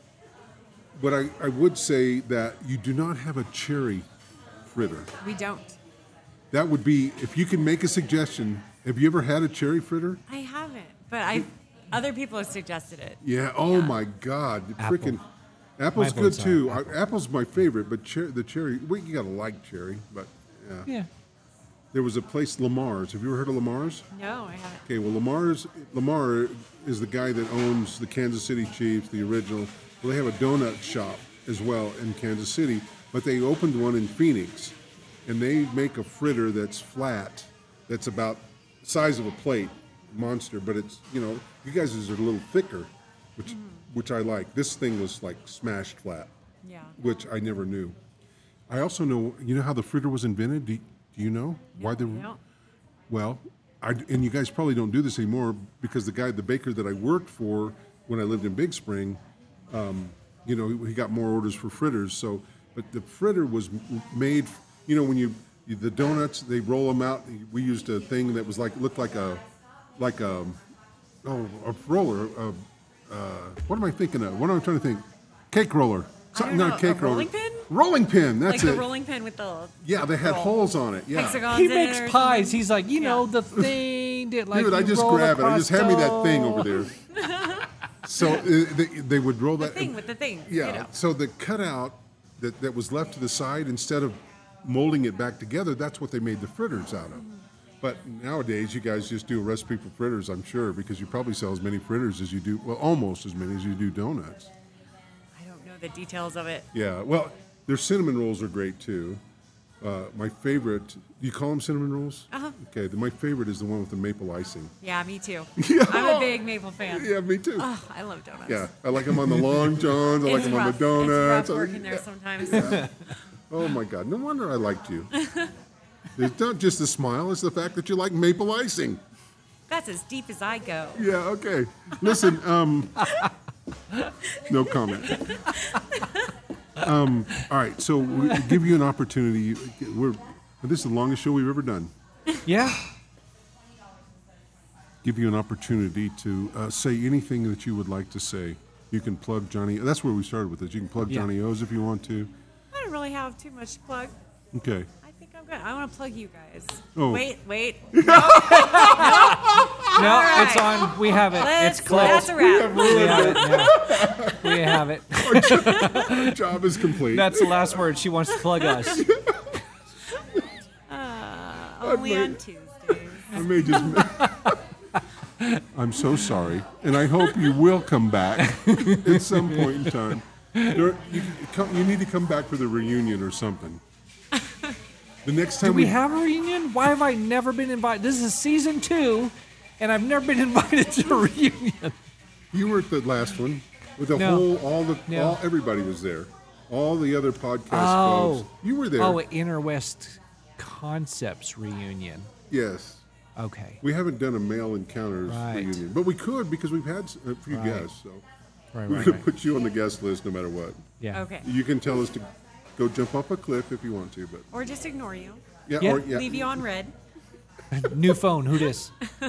but I, I would say that you do not have a cherry fritter. We don't. That would be if you can make a suggestion. Have you ever had a cherry fritter? I haven't, but I, other people have suggested it. Yeah. Oh my God, the Apple. freaking apple's My good vote's on too. apple. I, apple's my favorite, but cher- the cherry. Well, you gotta like cherry, but yeah. yeah. There was a place, Lamar's. Have you ever heard of Lamar's? No, I haven't. Okay, well, Lamar's Lamar is the guy that owns the Kansas City Chiefs, the original. Well, they have a donut shop as well in Kansas City, but they opened one in Phoenix, and they make a fritter that's flat, that's about the size of a plate, monster. But it's you know, you guys are a little thicker, which Mm-hmm. which I like. This thing was like smashed flat, Yeah. which I never knew. I also know, you know how the fritter was invented? Do, do you know why they? No. Well, I, and you guys probably don't do this anymore because the guy, the baker that I worked for when I lived in Big Spring, um, you know, he, he got more orders for fritters. So, but the fritter was m- made, you know, when you, you the donuts, they roll them out. We used a thing that was like looked like a, like a, oh, a roller. A, uh, what am I thinking of? What am I trying to think? Cake roller. Something don't not know, a cake roller. rolling pin? Rolling pin. That's Like it. the rolling pin with the yeah, they had roll. holes on it. Yeah. hexagons He in makes it or pies. something. He's like, you know, Yeah. the thing that like Dude, I you just roll grab it. I across just hand me that dough. thing over there. So uh, they, they would roll The that thing with the thing. Yeah. You know. So the cutout that, that was left to the side, instead of molding it back together, that's what they made the fritters out of. But nowadays, you guys just do a recipe for fritters, I'm sure, because you probably sell as many fritters as you do, well, almost as many as you do donuts. I don't know the details of it. Yeah. Well, their cinnamon rolls are great too. Uh, my favorite, do you call them cinnamon rolls? Uh-huh. Okay. The, my favorite is the one with the maple icing. Yeah, me too. Yeah. I'm a big maple fan. Yeah, me too. Oh, I love donuts. Yeah, I like them on the long johns. I like It's them on rough. the donuts. It's rough working there sometimes. Oh my God! No wonder I liked you. It's not just the smile; it's the fact that you like maple icing. That's as deep as I go. Yeah. Okay. Listen. Um, no comment. Um, all right. So we give you an opportunity. We're this is the longest show we've ever done. Yeah. Give you an opportunity to uh, say anything that you would like to say. You can plug Johnny. That's where we started with this. You can plug Yeah. Johnny O's if you want to. I don't really have too much to plug. Okay. I think I'm good. I want to plug you guys. Oh. Wait, wait. No. No. No, right. it's on. We have it. Let's- it's closed. that's a wrap. We have it. now. We have it. Our job is complete. That's the last word. She wants to plug us. Uh, only on Tuesdays. I may just. I'm so sorry, and I hope you will come back at some point in time. There- You, come, you need to come back for the reunion or something. The next time Do we have a reunion? Why have I never been invited? This is season two, and I've never been invited to a reunion. You were at the last one with the No. whole, all the, No. all, everybody was there. All the other podcast Oh. folks. You were there. Oh, Inner West Concepts reunion. Yes. Okay. We haven't done a male encounters Right. reunion, but we could because we've had s- a few Right. guests. So Right, we're right, going right. to put you on the guest list no matter what. Yeah. Okay. You can tell us to go jump off a cliff if you want to, but Or just ignore you. yeah, Yeah. or yeah. Leave you on red. New phone. Who dis?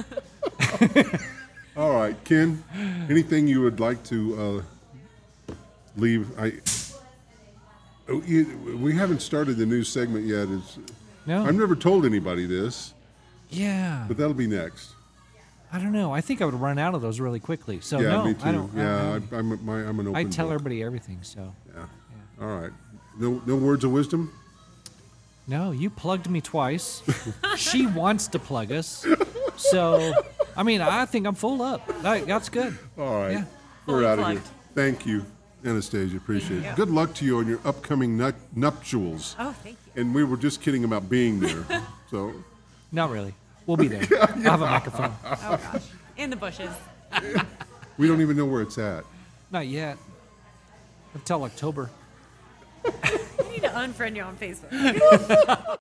All right, Ken. Anything you would like to uh, leave? I. Oh, you, we haven't started the new segment yet. It's, No. I've never told anybody this, Yeah. but that'll be next. I don't know. I think I would run out of those really quickly. So yeah, no, me too. I don't. I yeah, don't I, I'm, a- my, I'm an open I tell book. everybody everything. So Yeah. All right. No, no words of wisdom. no, you plugged me twice. She wants to plug us. So I mean, I think I'm full up. That, that's good. All right. Yeah. We're Fully out of here. plugged. Thank you, Anastasia. Appreciate Thank it. you. Good luck to you on your upcoming nut- nuptials. Oh, thank you. And we were just kidding about being there. So Not really. We'll be there. I have a microphone. Oh, gosh. In the bushes. we don't even know where it's at. Not yet. Until October. I need to unfriend you on Facebook.